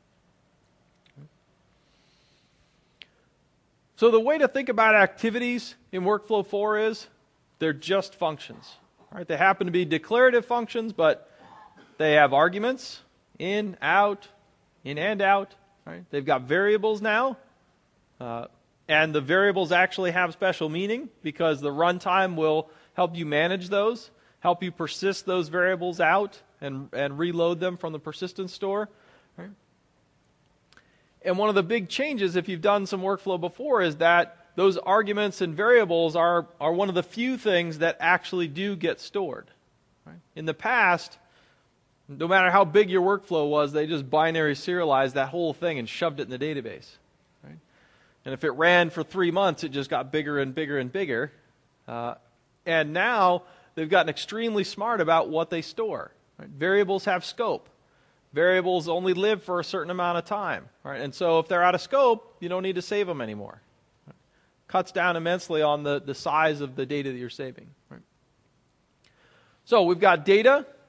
So the way to think about activities in Workflow four is they're just functions. Right? They happen to be declarative functions, but they have arguments, in, out, in and out. Right? They've got variables now, uh, and the variables actually have special meaning because the runtime will help you manage those, help you persist those variables out and, and reload them from the persistence store. Right? And one of the big changes, if you've done some workflow before, is that those arguments and variables are, are one of the few things that actually do get stored. Right? In the past, no matter how big your workflow was, they just binary serialized that whole thing and shoved it in the database. Right? And if it ran for three months, it just got bigger and bigger and bigger. Uh, and now they've gotten extremely smart about what they store. Right? Variables have scope. Variables only live for a certain amount of time. Right? And so if they're out of scope, you don't need to save them anymore. Right? Cuts down immensely on the, the size of the data that you're saving. Right? So we've got data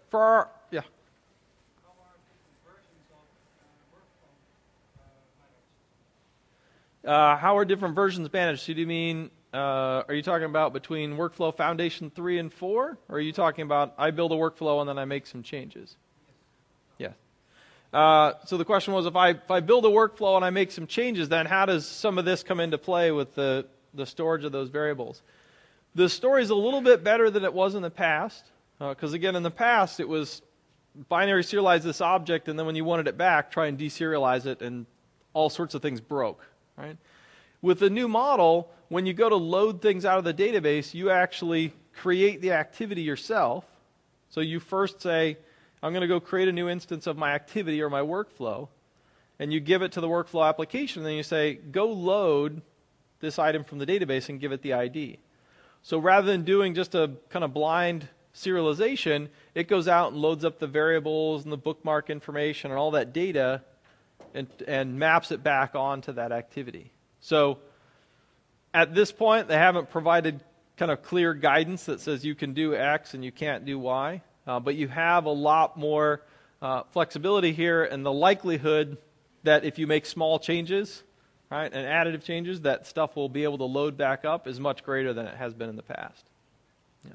for our, yeah. How are different versions of uh, workflow uh, managed? Uh, how are different versions managed? So do you mean, uh, are you talking about between Workflow Foundation three and four? Or are you talking about I build a workflow and then I make some changes? Yes. Uh, so the question was, if I, if I build a workflow and I make some changes, then how does some of this come into play with the, the storage of those variables? The story is a little bit better than it was in the past, because uh, again, in the past, it was binary serialize this object, and then when you wanted it back, try and deserialize it, and all sorts of things broke. Right? With the new model, when you go to load things out of the database, you actually create the activity yourself. So you first say, I'm going to go create a new instance of my activity or my workflow, and you give it to the workflow application, and then you say, go load this item from the database and give it the I D. So rather than doing just a kind of blind serialization, it goes out and loads up the variables and the bookmark information and all that data and, and maps it back onto that activity. So at this point, they haven't provided kind of clear guidance that says you can do X and you can't do Y, uh, but you have a lot more uh, flexibility here, and the likelihood that if you make small changes, right, and additive changes, that stuff will be able to load back up is much greater than it has been in the past. Yeah,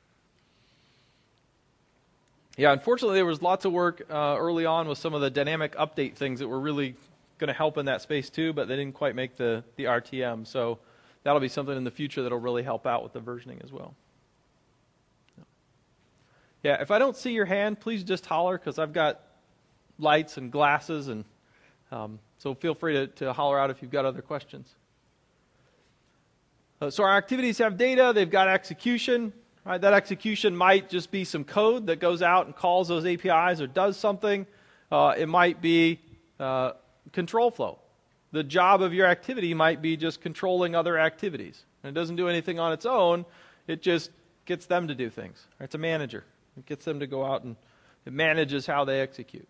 yeah unfortunately, there was lots of work uh, early on with some of the dynamic update things that were really going to help in that space too, but they didn't quite make the, the R T M. So that'll be something in the future that'll really help out with the versioning as well. Yeah, if I don't see your hand, please just holler, because I've got lights and glasses, and um, so feel free to, to holler out if you've got other questions. Uh, so our activities have data, they've got execution. Right? That execution might just be some code that goes out and calls those A P Is or does something. Uh, it might be uh, control flow. The job of your activity might be just controlling other activities. And it doesn't do anything on its own, it just gets them to do things. Right? It's a manager. It gets them to go out and it manages how they execute.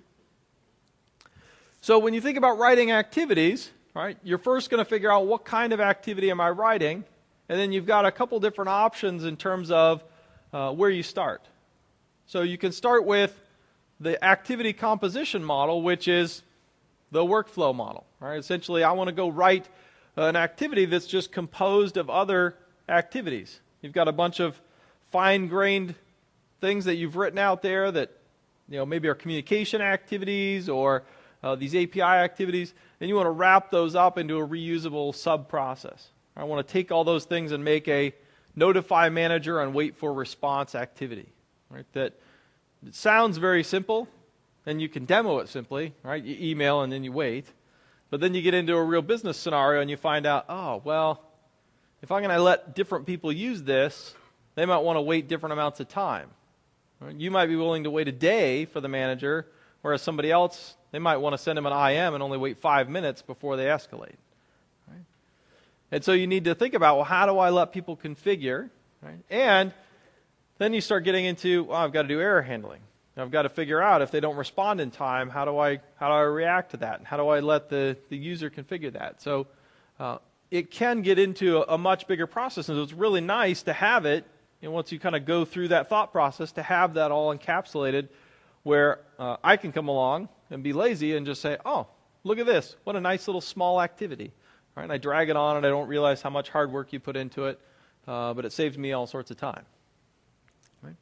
So when you think about writing activities, right, you're first going to figure out what kind of activity am I writing, and then you've got a couple different options in terms of uh, where you start. So you can start with the activity composition model, which is the workflow model. Right? Essentially, I want to go write an activity that's just composed of other activities. You've got a bunch of fine-grained things that you've written out there that, you know, maybe are communication activities or Uh, these A P I activities, and you want to wrap those up into a reusable sub-process. I want to take all those things and make a notify manager and wait for response activity. Right? That it sounds very simple, and you can demo it simply. Right? You email and then you wait. But then you get into a real business scenario and you find out, oh, well, if I'm going to let different people use this, they might want to wait different amounts of time. Right? You might be willing to wait a day for the manager, whereas somebody else, they might want to send them an I M and only wait five minutes before they escalate. Right? And so you need to think about, well, how do I let people configure? Right? And then you start getting into, well, I've got to do error handling. I've got to figure out if they don't respond in time, how do I how do I react to that? And how do I let the, the user configure that? So uh, it can get into a, a much bigger process. And so it's really nice to have it, you know, once you kind of go through that thought process, to have that all encapsulated where uh, I can come along and be lazy and just say, oh, look at this. What a nice little small activity. Right? And I drag it on and I don't realize how much hard work you put into it, uh, but it saves me all sorts of time. Right?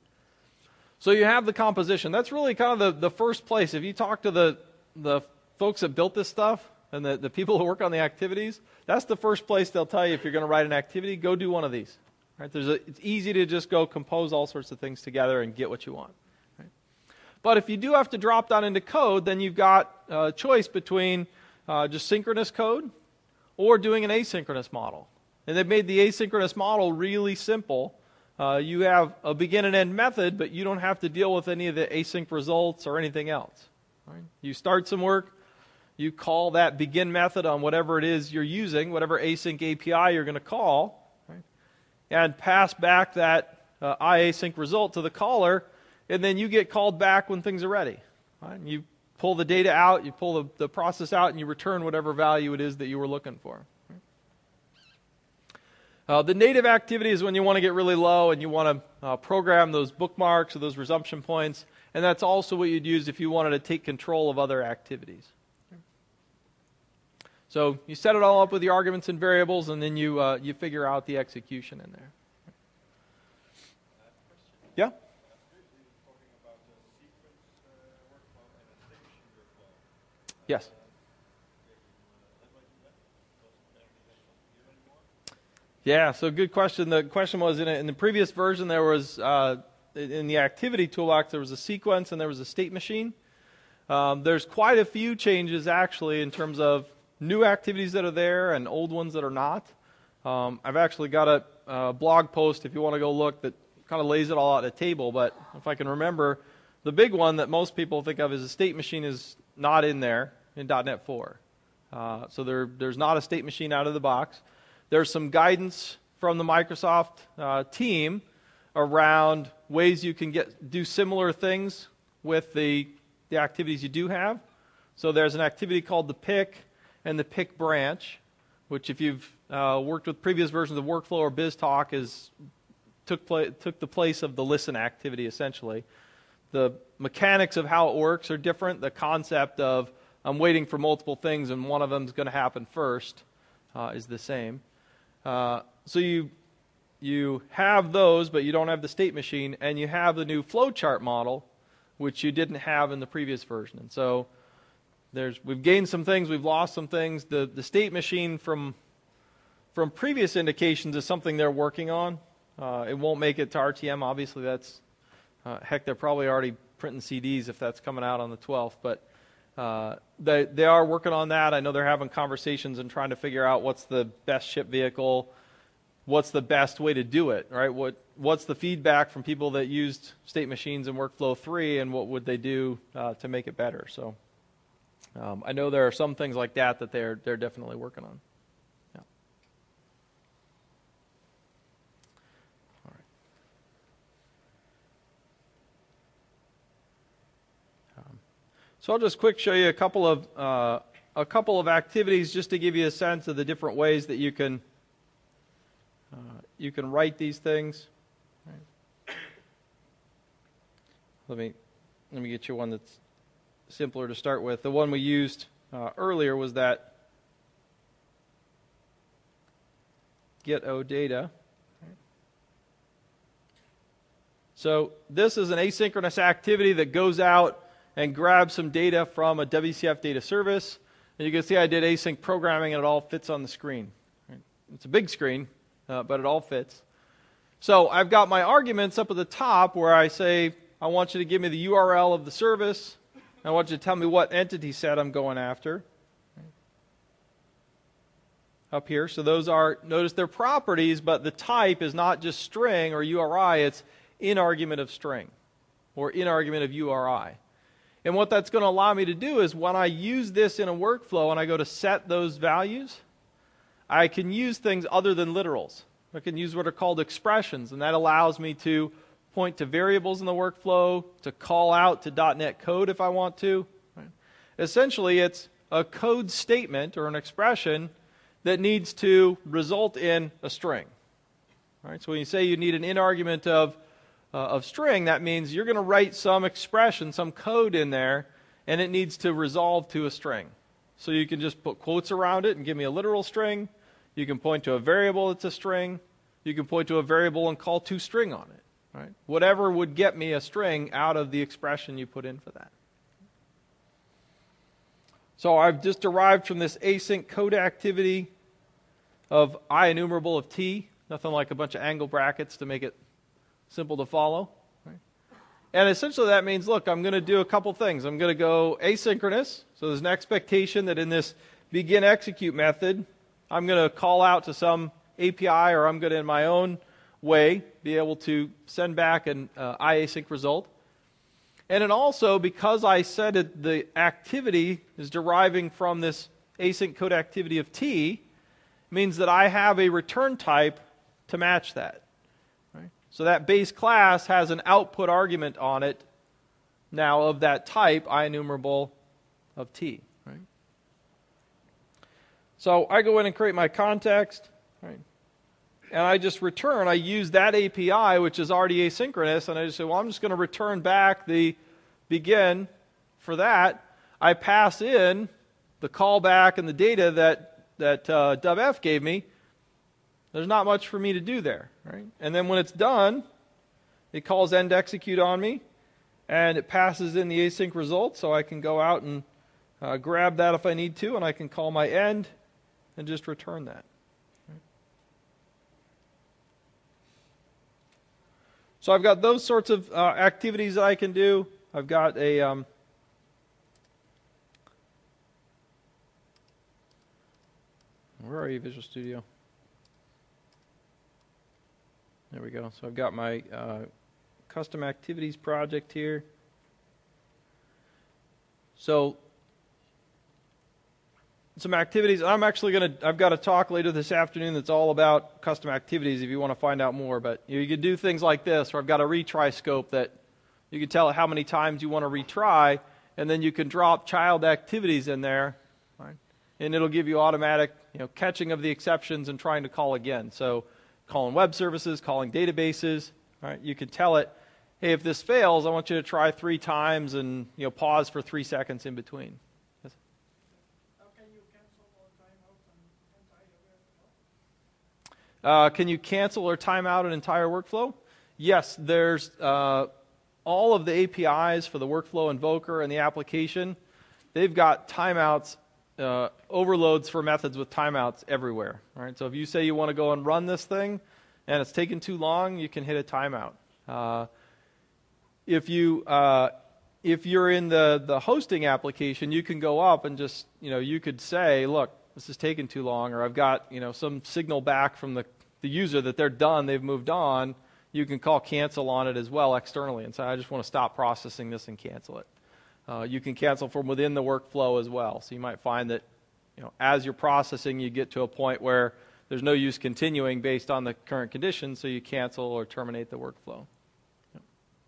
So you have the composition. That's really kind of the, the first place. If you talk to the, the folks that built this stuff and the, the people who work on the activities, that's the first place they'll tell you if you're going to write an activity, go do one of these. Right? There's a, it's easy to just go compose all sorts of things together and get what you want. But if you do have to drop down into code, then you've got a choice between uh, just synchronous code or doing an asynchronous model. And they've made the asynchronous model really simple. Uh, you have a begin and end method, but you don't have to deal with any of the async results or anything else. Right? You start some work, you call that begin method on whatever it is you're using, whatever async A P I you're going to call, right? And pass back that uh, iasync result to the caller, and then you get called back when things are ready. Right? You pull the data out, you pull the, the process out, and you return whatever value it is that you were looking for. Uh, the native activity is when you want to get really low and you want to uh, program those bookmarks or those resumption points, and that's also what you'd use if you wanted to take control of other activities. So you set it all up with the arguments and variables, and then you uh, you figure out the execution in there. Yeah? Yes. Yeah, so good question. The question was, in, a, in the previous version, there was, uh, in the activity toolbox, there was a sequence and there was a state machine. Um, there's quite a few changes, actually, in terms of new activities that are there and old ones that are not. Um, I've actually got a, a blog post, if you want to go look, that kind of lays it all out at a table, but if I can remember, the big one that most people think of as a state machine is not in there in dot net four. Uh, so there, there's not a state machine out of the box. There's some guidance from the Microsoft uh, team around ways you can get do similar things with the, the activities you do have. So there's an activity called the pick and the pick branch, which if you've uh, worked with previous versions of Workflow or BizTalk, is took pla- took the place of the listen activity, essentially. The mechanics of how it works are different. The concept of I'm waiting for multiple things and one of them is going to happen first uh, is the same. Uh, so you you have those, but you don't have the state machine, and you have the new flowchart model, which you didn't have in the previous version. And so there's we've gained some things, we've lost some things. The the state machine from from previous indications is something they're working on. Uh, it won't make it to R T M, obviously. That's uh, heck, they're probably already printing C Ds if that's coming out on the twelfth, but. Uh, they they are working on that. I know they're having conversations and trying to figure out what's the best ship vehicle, what's the best way to do it, right? What what's the feedback from people that used state machines in Workflow three, and what would they do uh, to make it better? So um, I know there are some things like that that they're they're definitely working on. Yeah. All right. Um, So I'll just quick show you a couple of uh, a couple of activities just to give you a sense of the different ways that you can uh, you can write these things. Right. Let me let me get you one that's simpler to start with. The one we used uh, earlier was that get OData. So this is an asynchronous activity that goes out and grab some data from a W C F data service. And you can see I did async programming, and it all fits on the screen. It's a big screen, uh, but it all fits. So I've got my arguments up at the top where I say, I want you to give me the U R L of the service. I want you to tell me what entity set I'm going after. Up here. So those are, notice they're properties, but the type is not just string or U R I, it's in argument of string or in argument of U R I. And what that's going to allow me to do is when I use this in a workflow and I go to set those values, I can use things other than literals. I can use what are called expressions, and that allows me to point to variables in the workflow, to call out to dot net code if I want to. Right? It's a code statement or an expression that needs to result in a string. Right? So when you say you need an in argument of Uh, of string, that means you're going to write some expression, some code in there, and it needs to resolve to a string. So you can just put quotes around it and give me a literal string. You can point to a variable that's a string. You can point to a variable and call toString on it. Right? Whatever would get me a string out of the expression you put in for that. So I've just derived from this async code activity of I enumerable of T, nothing like a bunch of angle brackets to make it simple to follow. Right? And essentially that means, look, I'm going to do a couple things. I'm going to go asynchronous. So there's an expectation that in this begin execute method, I'm going to call out to some A P I, or I'm going to, in my own way, be able to send back an uh, iasync result. And then also, because I said it, the activity is deriving from this async code activity of T, means that I have a return type to match that. So that base class has an output argument on it now of that type, IEnumerable of T. Right? So I go in and create my context. Right? and I just return. I use that A P I, which is already asynchronous, and I just say, well, I'm just going to return back the begin for that. I pass in the callback and the data that, that uh, dubf gave me. There's not much for me to do there, right? And then when it's done, it calls end execute on me, and it passes in the async result, so I can go out and uh, grab that if I need to, and I can call my end and just return that. So I've got those sorts of uh, activities that I can do. I've got a um, where are you, Visual Studio? There we go. So I've got my uh, custom activities project here. So some activities. I'm actually going to, I've got a talk later this afternoon that's all about custom activities if you want to find out more. But you know, you can do things like this, where I've got a retry scope that you can tell it how many times you want to retry, and then you can drop child activities in there, right? And it'll give you automatic, you know, catching of the exceptions and trying to call again. So calling web services, calling databases, right? You can tell it, hey, if this fails, I want you to try three times and, you know, pause for three seconds in between. Yes? How can you cancel or time out an entire workflow? Uh, can you cancel or time out an entire workflow? Yes, there's uh, all of the A P Is for the workflow invoker and the application. They've got timeouts, uh, overloads for methods with timeouts everywhere. Right? So if you say you want to go and run this thing and it's taken too long, you can hit a timeout. Uh, if you uh, if you're in the, the hosting application, you can go up and just, you know, you could say, look, this is taking too long, or I've got, you know, some signal back from the, the user that they're done, they've moved on. You can call cancel on it as well externally and say, I just want to stop processing this and cancel it. Uh, you can cancel from within the workflow as well. So you might find that, you know, as you're processing, you get to a point where there's no use continuing based on the current conditions, so you cancel or terminate the workflow. Yep.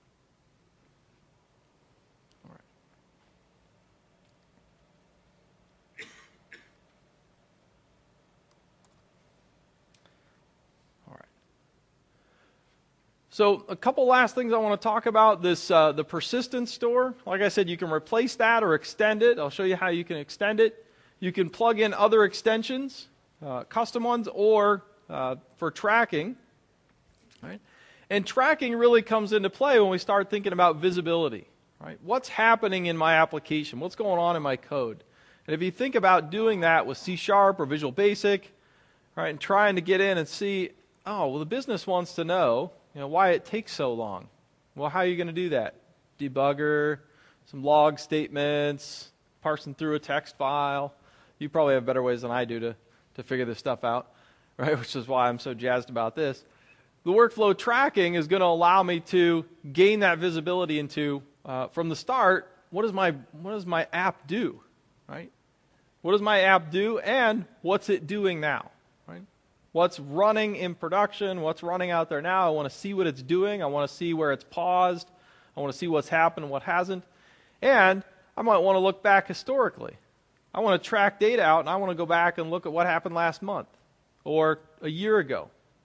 All right. All right. So a couple last things I want to talk about. This uh, the persistence store. Like I said, you can replace that or extend it. I'll show you how you can extend it. You can plug in other extensions, uh, custom ones, or uh, for tracking. Right? And tracking really comes into play when we start thinking about visibility. Right? What's happening in my application? What's going on in my code? And if you think about doing that with C Sharp or Visual Basic, right, and trying to get in and see, oh, well, the business wants to know, you know, why it takes so long. Well, how are you going to do that? Debugger, some log statements, parsing through a text file. You probably have better ways than I do to, to figure this stuff out, right? Which is why I'm so jazzed about this. The workflow tracking is going to allow me to gain that visibility into, uh, from the start, what does my what does my app do, right? What does my app do, and what's it doing now, right? What's running in production? What's running out there now? I want to see what it's doing. I want to see where it's paused. I want to see what's happened and what hasn't. And I might want to look back historically. I want to track data out, and I want to go back and look at what happened last month or a year ago.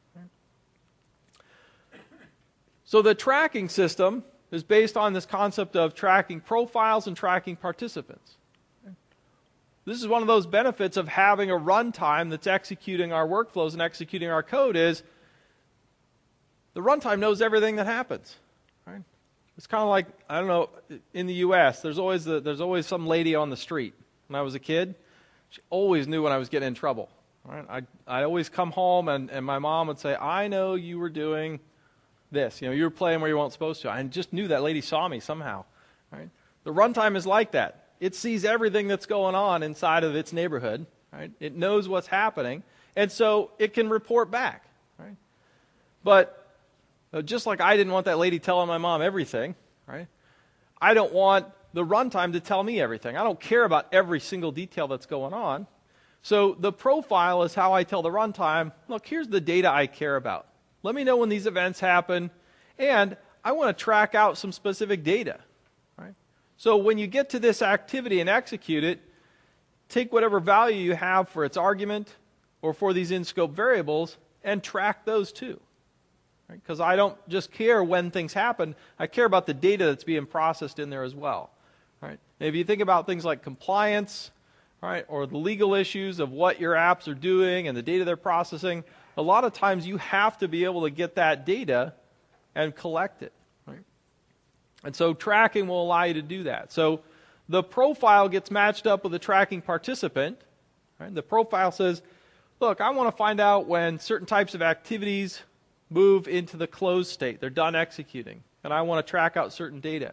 So the tracking system is based on this concept of tracking profiles and tracking participants. This is one of those benefits of having a runtime that's executing our workflows and executing our code is the runtime knows everything that happens. Right? It's kind of like, I don't know, in the U S, there's always the, there's always some lady on the street. When I was a kid, she always knew when I was getting in trouble. Right? I'd, I'd always come home, and, and my mom would say, I know you were doing this. You know, you were playing where you weren't supposed to. I just knew that lady saw me somehow. Right? The runtime is like that. It sees everything that's going on inside of its neighborhood. Right? It knows what's happening, and so it can report back. Right? But uh, just like I didn't want that lady telling my mom everything, right? I don't want the runtime to tell me everything. I don't care about every single detail that's going on. So the profile is how I tell the runtime, look, here's the data I care about. Let me know when these events happen, and I want to track out some specific data. Right? So when you get to this activity and execute it, take whatever value you have for its argument or for these in-scope variables and track those too. Because right? I don't just care when things happen, I care about the data that's being processed in there as well. Right? If you think about things like compliance, right, or the legal issues of what your apps are doing and the data they're processing, a lot of times you have to be able to get that data and collect it. Right? And so tracking will allow you to do that. So the profile gets matched up with the tracking participant. Right? The profile says, look, I want to find out when certain types of activities move into the closed state. They're done executing. And I want to track out certain data.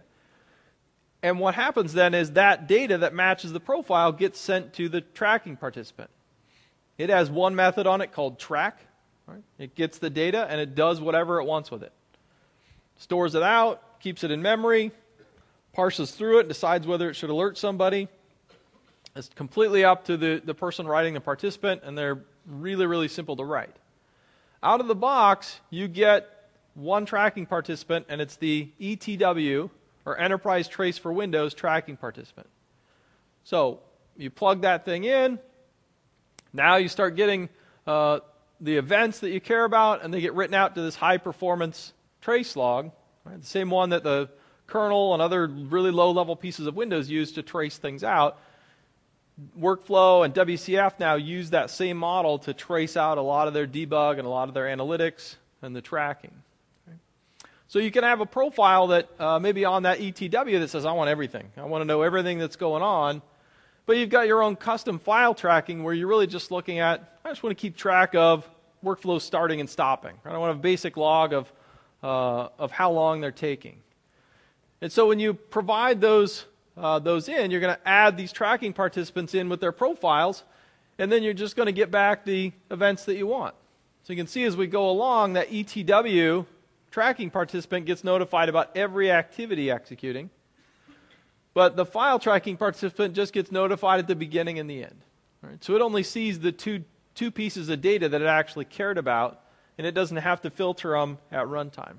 And what happens then is that data that matches the profile gets sent to the tracking participant. It has one method on it called track. Right? It gets the data and it does whatever it wants with it. Stores it out, keeps it in memory, parses through it, decides whether it should alert somebody. It's completely up to the, the person writing the participant, and they're really, really simple to write. Out of the box, you get one tracking participant, and it's the E T W, or Enterprise Trace for Windows tracking participant. So you plug that thing in. Now you start getting uh, the events that you care about, and they get written out to this high-performance trace log, right? The same one that the kernel and other really low-level pieces of Windows use to trace things out. Workflow and W C F now use that same model to trace out a lot of their debug and a lot of their analytics and the tracking. So you can have a profile that uh, maybe on that E T W that says, I want everything. I want to know everything that's going on. But you've got your own custom file tracking where you're really just looking at, I just want to keep track of workflows starting and stopping. I want a basic log of, uh, of how long they're taking. And so when you provide those, uh, those in, you're going to add these tracking participants in with their profiles, and then you're just going to get back the events that you want. So you can see as we go along that E T W tracking participant gets notified about every activity executing, but the file tracking participant just gets notified at the beginning and the end. Right? So it only sees the two, two pieces of data that it actually cared about, and it doesn't have to filter them at runtime.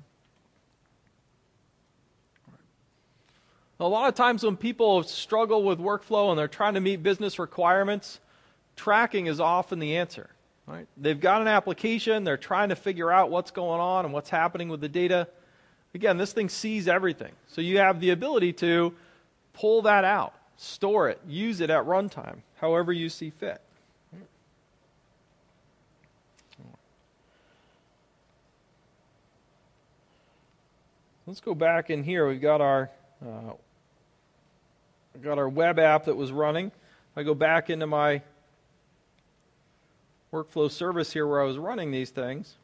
A lot of times when people struggle with workflow and they're trying to meet business requirements, tracking is often the answer. Right? They've got an application, they're trying to figure out what's going on and what's happening with the data. Again, this thing sees everything. So you have the ability to pull that out, store it, use it at runtime, however you see fit. Let's go back in here. We've got our uh, we've got our web app that was running. If I go back into my workflow service here where I was running these things,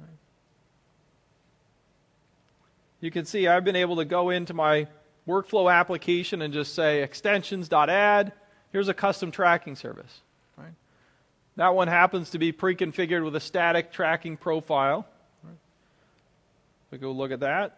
you can see I've been able to go into my workflow application and just say extensions.add. Here's a custom tracking service. Right? That one happens to be pre-configured with a static tracking profile. Right? We go look at that.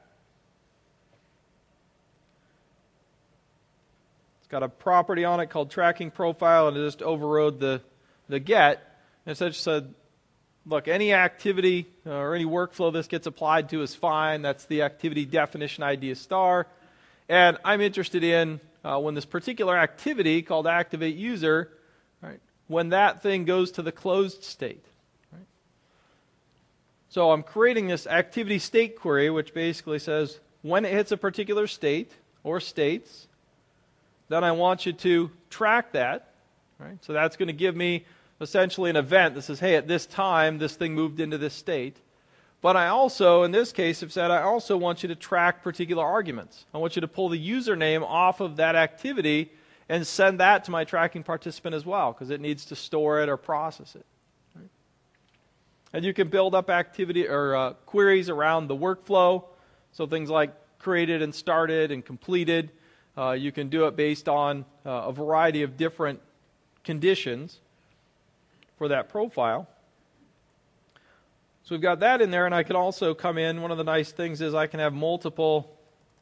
It's got a property on it called tracking profile, and it just overrode the, the get. And so it said, look, any activity or any workflow this gets applied to is fine. That's the activity definition I D is star. And I'm interested in uh, when this particular activity called activate user, right, when that thing goes to the closed state. Right? So I'm creating this activity state query, which basically says when it hits a particular state or states, then I want you to track that. Right? So that's going to give me essentially an event that says, hey, at this time, this thing moved into this state. But I also, in this case, have said, I also want you to track particular arguments. I want you to pull the username off of that activity and send that to my tracking participant as well, because it needs to store it or process it. Right? And you can build up activity or uh, queries around the workflow. So things like created and started and completed. Uh, you can do it based on uh, a variety of different conditions for that profile. So we've got that in there, and I can also come in. One of the nice things is I can have multiple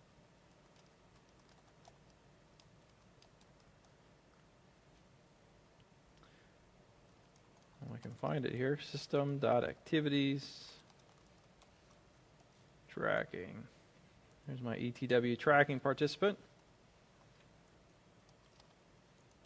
I can find it here. System.activities tracking. Here's my E T W tracking participant.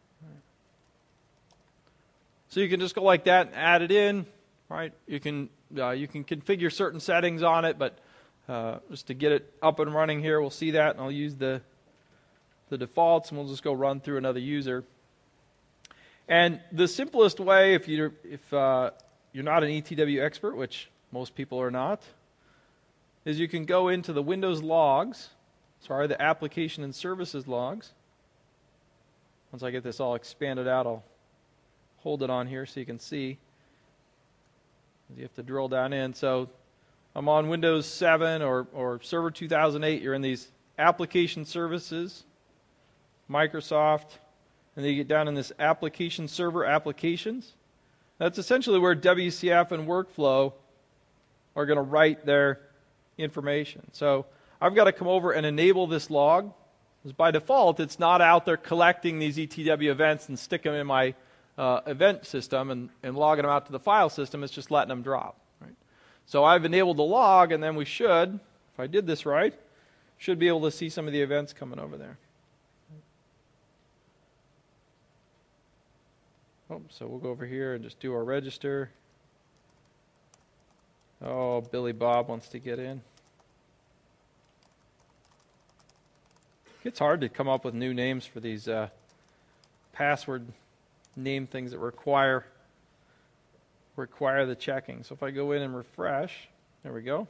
So you can just go like that and add it in, right? You can uh, you can configure certain settings on it, but uh, just to get it up and running here, we'll see that, and I'll use the the defaults, and we'll just go run through another user. And the simplest way, if you're if uh, you're not an E T W expert, which most people are not, is you can go into the Windows logs, sorry, the application and services logs. Once I get this all expanded out, I'll hold it on here so you can see. You have to drill down in. So I'm on Windows seven or, or Server two thousand eight. You're in these application services, Microsoft, and then you get down in this application server applications. That's essentially where W C F and Workflow are going to write their information. So I've got to come over and enable this log, because by default it's not out there collecting these E T W events and sticking them in my uh, event system and, and logging them out to the file system. It's just letting them drop. Right? So I've enabled the log, and then we should, if I did this right, should be able to see some of the events coming over there. Oh, so we'll go over here and just do our register. Oh, Billy Bob wants to get in. It's hard to come up with new names for these uh, password name things that require require the checking. So if I go in and refresh, there we go.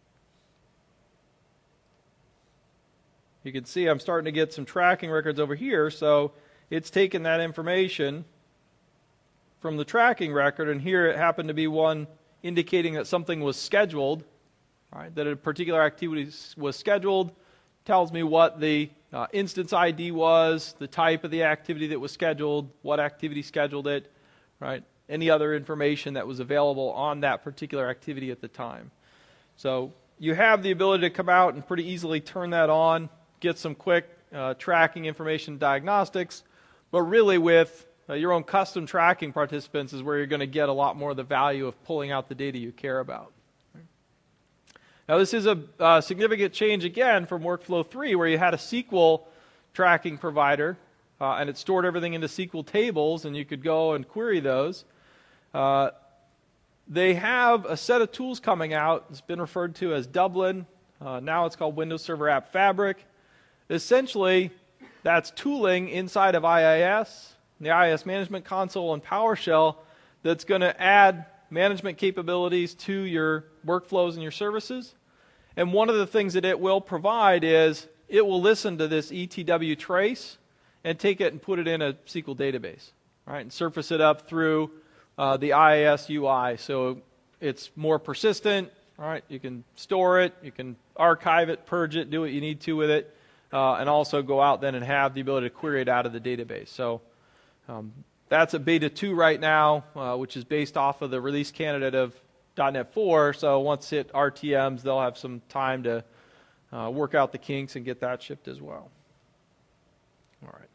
You can see I'm starting to get some tracking records over here. So it's taken that information from the tracking record, and here it happened to be one indicating that something was scheduled, right, that a particular activity was scheduled, tells me what the uh, instance I D was, the type of the activity that was scheduled, what activity scheduled it, right, any other information that was available on that particular activity at the time. So you have the ability to come out and pretty easily turn that on, get some quick uh, tracking information diagnostics, but really with Uh, your own custom tracking participants is where you're going to get a lot more of the value of pulling out the data you care about. Right? Now, this is a uh, significant change again from Workflow three, where you had a S Q L tracking provider, uh, and it stored everything into S Q L tables, and you could go and query those. Uh, they have a set of tools coming out. It's been referred to as Dublin. Uh, now it's called Windows Server App Fabric. Essentially, that's tooling inside of I I S, the I I S Management Console, and PowerShell that's going to add management capabilities to your workflows and your services. And one of the things that it will provide is it will listen to this E T W trace and take it and put it in a S Q L database, right, and surface it up through uh, the I I S U I. So it's more persistent, right? You can store it, you can archive it, purge it, do what you need to with it, uh, and also go out then and have the ability to query it out of the database. So Um, that's a beta two right now, uh, which is based off of the release candidate of dot net four. So once it R T Ms, they'll have some time to uh, work out the kinks and get that shipped as well. All right.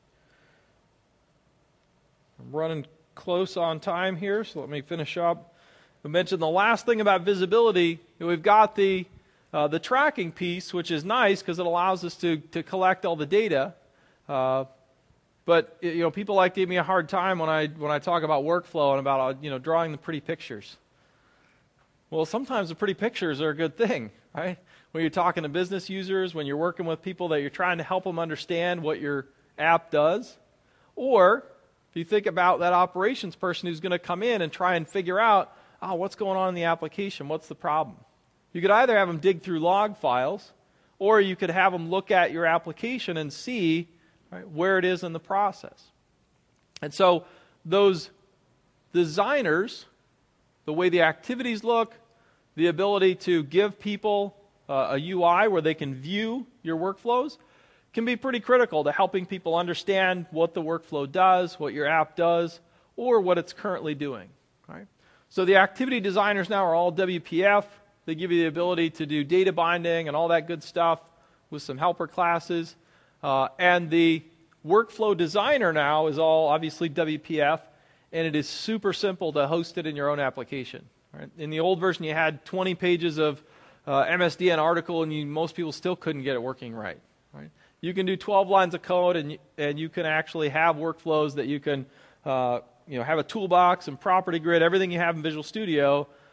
I'm running close on time here, so let me finish up. I mentioned the last thing about visibility. We've got the uh, the tracking piece, which is nice because it allows us to to collect all the data. Uh, But you know, people like to give me a hard time when I when I talk about workflow and about uh, you know drawing the pretty pictures. Well, sometimes the pretty pictures are a good thing, right? When you're talking to business users, when you're working with people that you're trying to help them understand what your app does, or if you think about that operations person who's going to come in and try and figure out, oh, what's going on in the application? What's the problem? You could either have them dig through log files, or you could have them look at your application and see right, where it is in the process. And so those designers, the way the activities look, the ability to give people uh, a U I where they can view your workflows can be pretty critical to helping people understand what the workflow does, what your app does, or what it's currently doing. Right? So the activity designers now are all W P F. They give you the ability to do data binding and all that good stuff with some helper classes. Uh, and the workflow designer now is all obviously W P F, and it is super simple to host it in your own application. Right? In the old version, you had twenty pages of uh, M S D N article, and you, most people still couldn't get it working right. Right? You can do twelve lines of code, and and you can actually have workflows that you can uh, you know have a toolbox and property grid, everything you have in Visual Studio.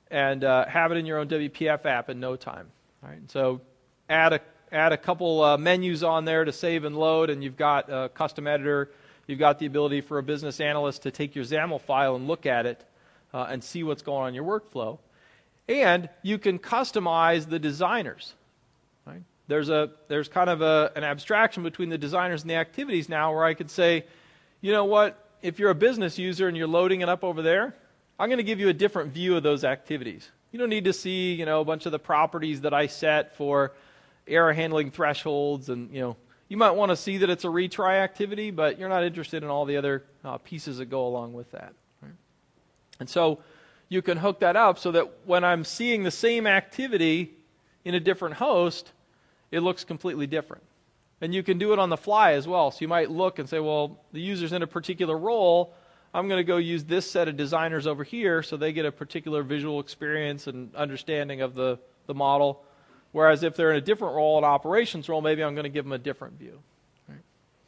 and uh, have it in your own W P F app in no time. All right, so add a add a couple uh, menus on there to save and load, and you've got a custom editor. You've got the ability for a business analyst to take your XAML file and look at it uh, and see what's going on in your workflow. And you can customize the designers. Right? There's a there's kind of a, an abstraction between the designers and the activities now, where I could say, you know what, if you're a business user and you're loading it up over there, I'm going to give you a different view of those activities. You don't need to see, you know, a bunch of the properties that I set for error handling thresholds, and, you know, you might want to see that it's a retry activity, but you're not interested in all the other uh, pieces that go along with that. Right? And so you can hook that up so that when I'm seeing the same activity in a different host, it looks completely different. And you can do it on the fly as well. So you might look and say, well, the user's in a particular role. I'm going to go use this set of designers over here so they get a particular visual experience and understanding of the, the model. Whereas if they're in a different role, an operations role, maybe I'm going to give them a different view. Right?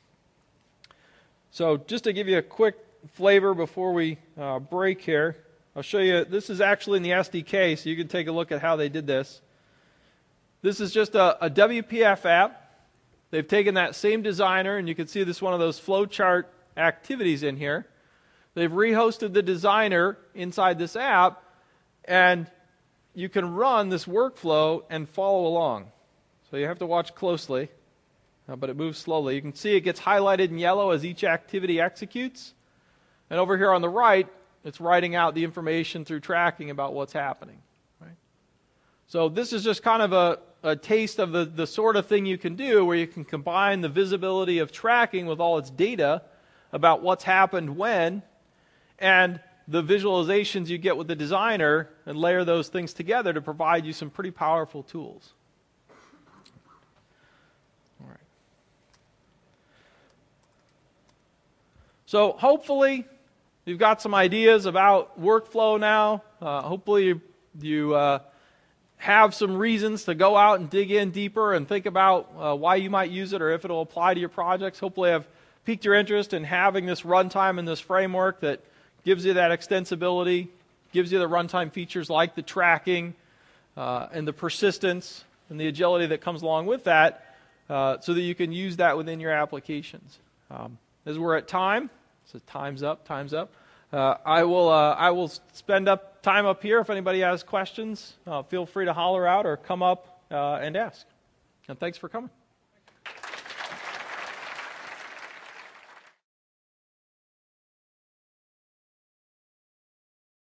So just to give you a quick flavor before we uh, break here, I'll show you, this is actually in the S D K, so you can take a look at how they did this. This is just a, a W P F app. They've taken that same designer, and you can see this is one of those flowchart activities in here. They've rehosted the designer inside this app, and you can run this workflow and follow along. So you have to watch closely, uh, but it moves slowly. You can see it gets highlighted in yellow as each activity executes. And over here on the right, it's writing out the information through tracking about what's happening. Right? So this is just kind of a, a taste of the, the sort of thing you can do where you can combine the visibility of tracking with all its data about what's happened when, and the visualizations you get with the designer, and layer those things together to provide you some pretty powerful tools. All right. So hopefully you've got some ideas about workflow now. Uh, hopefully you, you uh, have some reasons to go out and dig in deeper and think about uh, why you might use it or if it will apply to your projects. Hopefully I've piqued your interest in having this runtime and this framework that gives you that extensibility, gives you the runtime features like the tracking uh, and the persistence and the agility that comes along with that, uh, so that you can use that within your applications. Um, as we're at time, so time's up, time's up. Uh, I will uh, I will spend up time up here. If anybody has questions, uh, feel free to holler out or come up uh, and ask. And thanks for coming.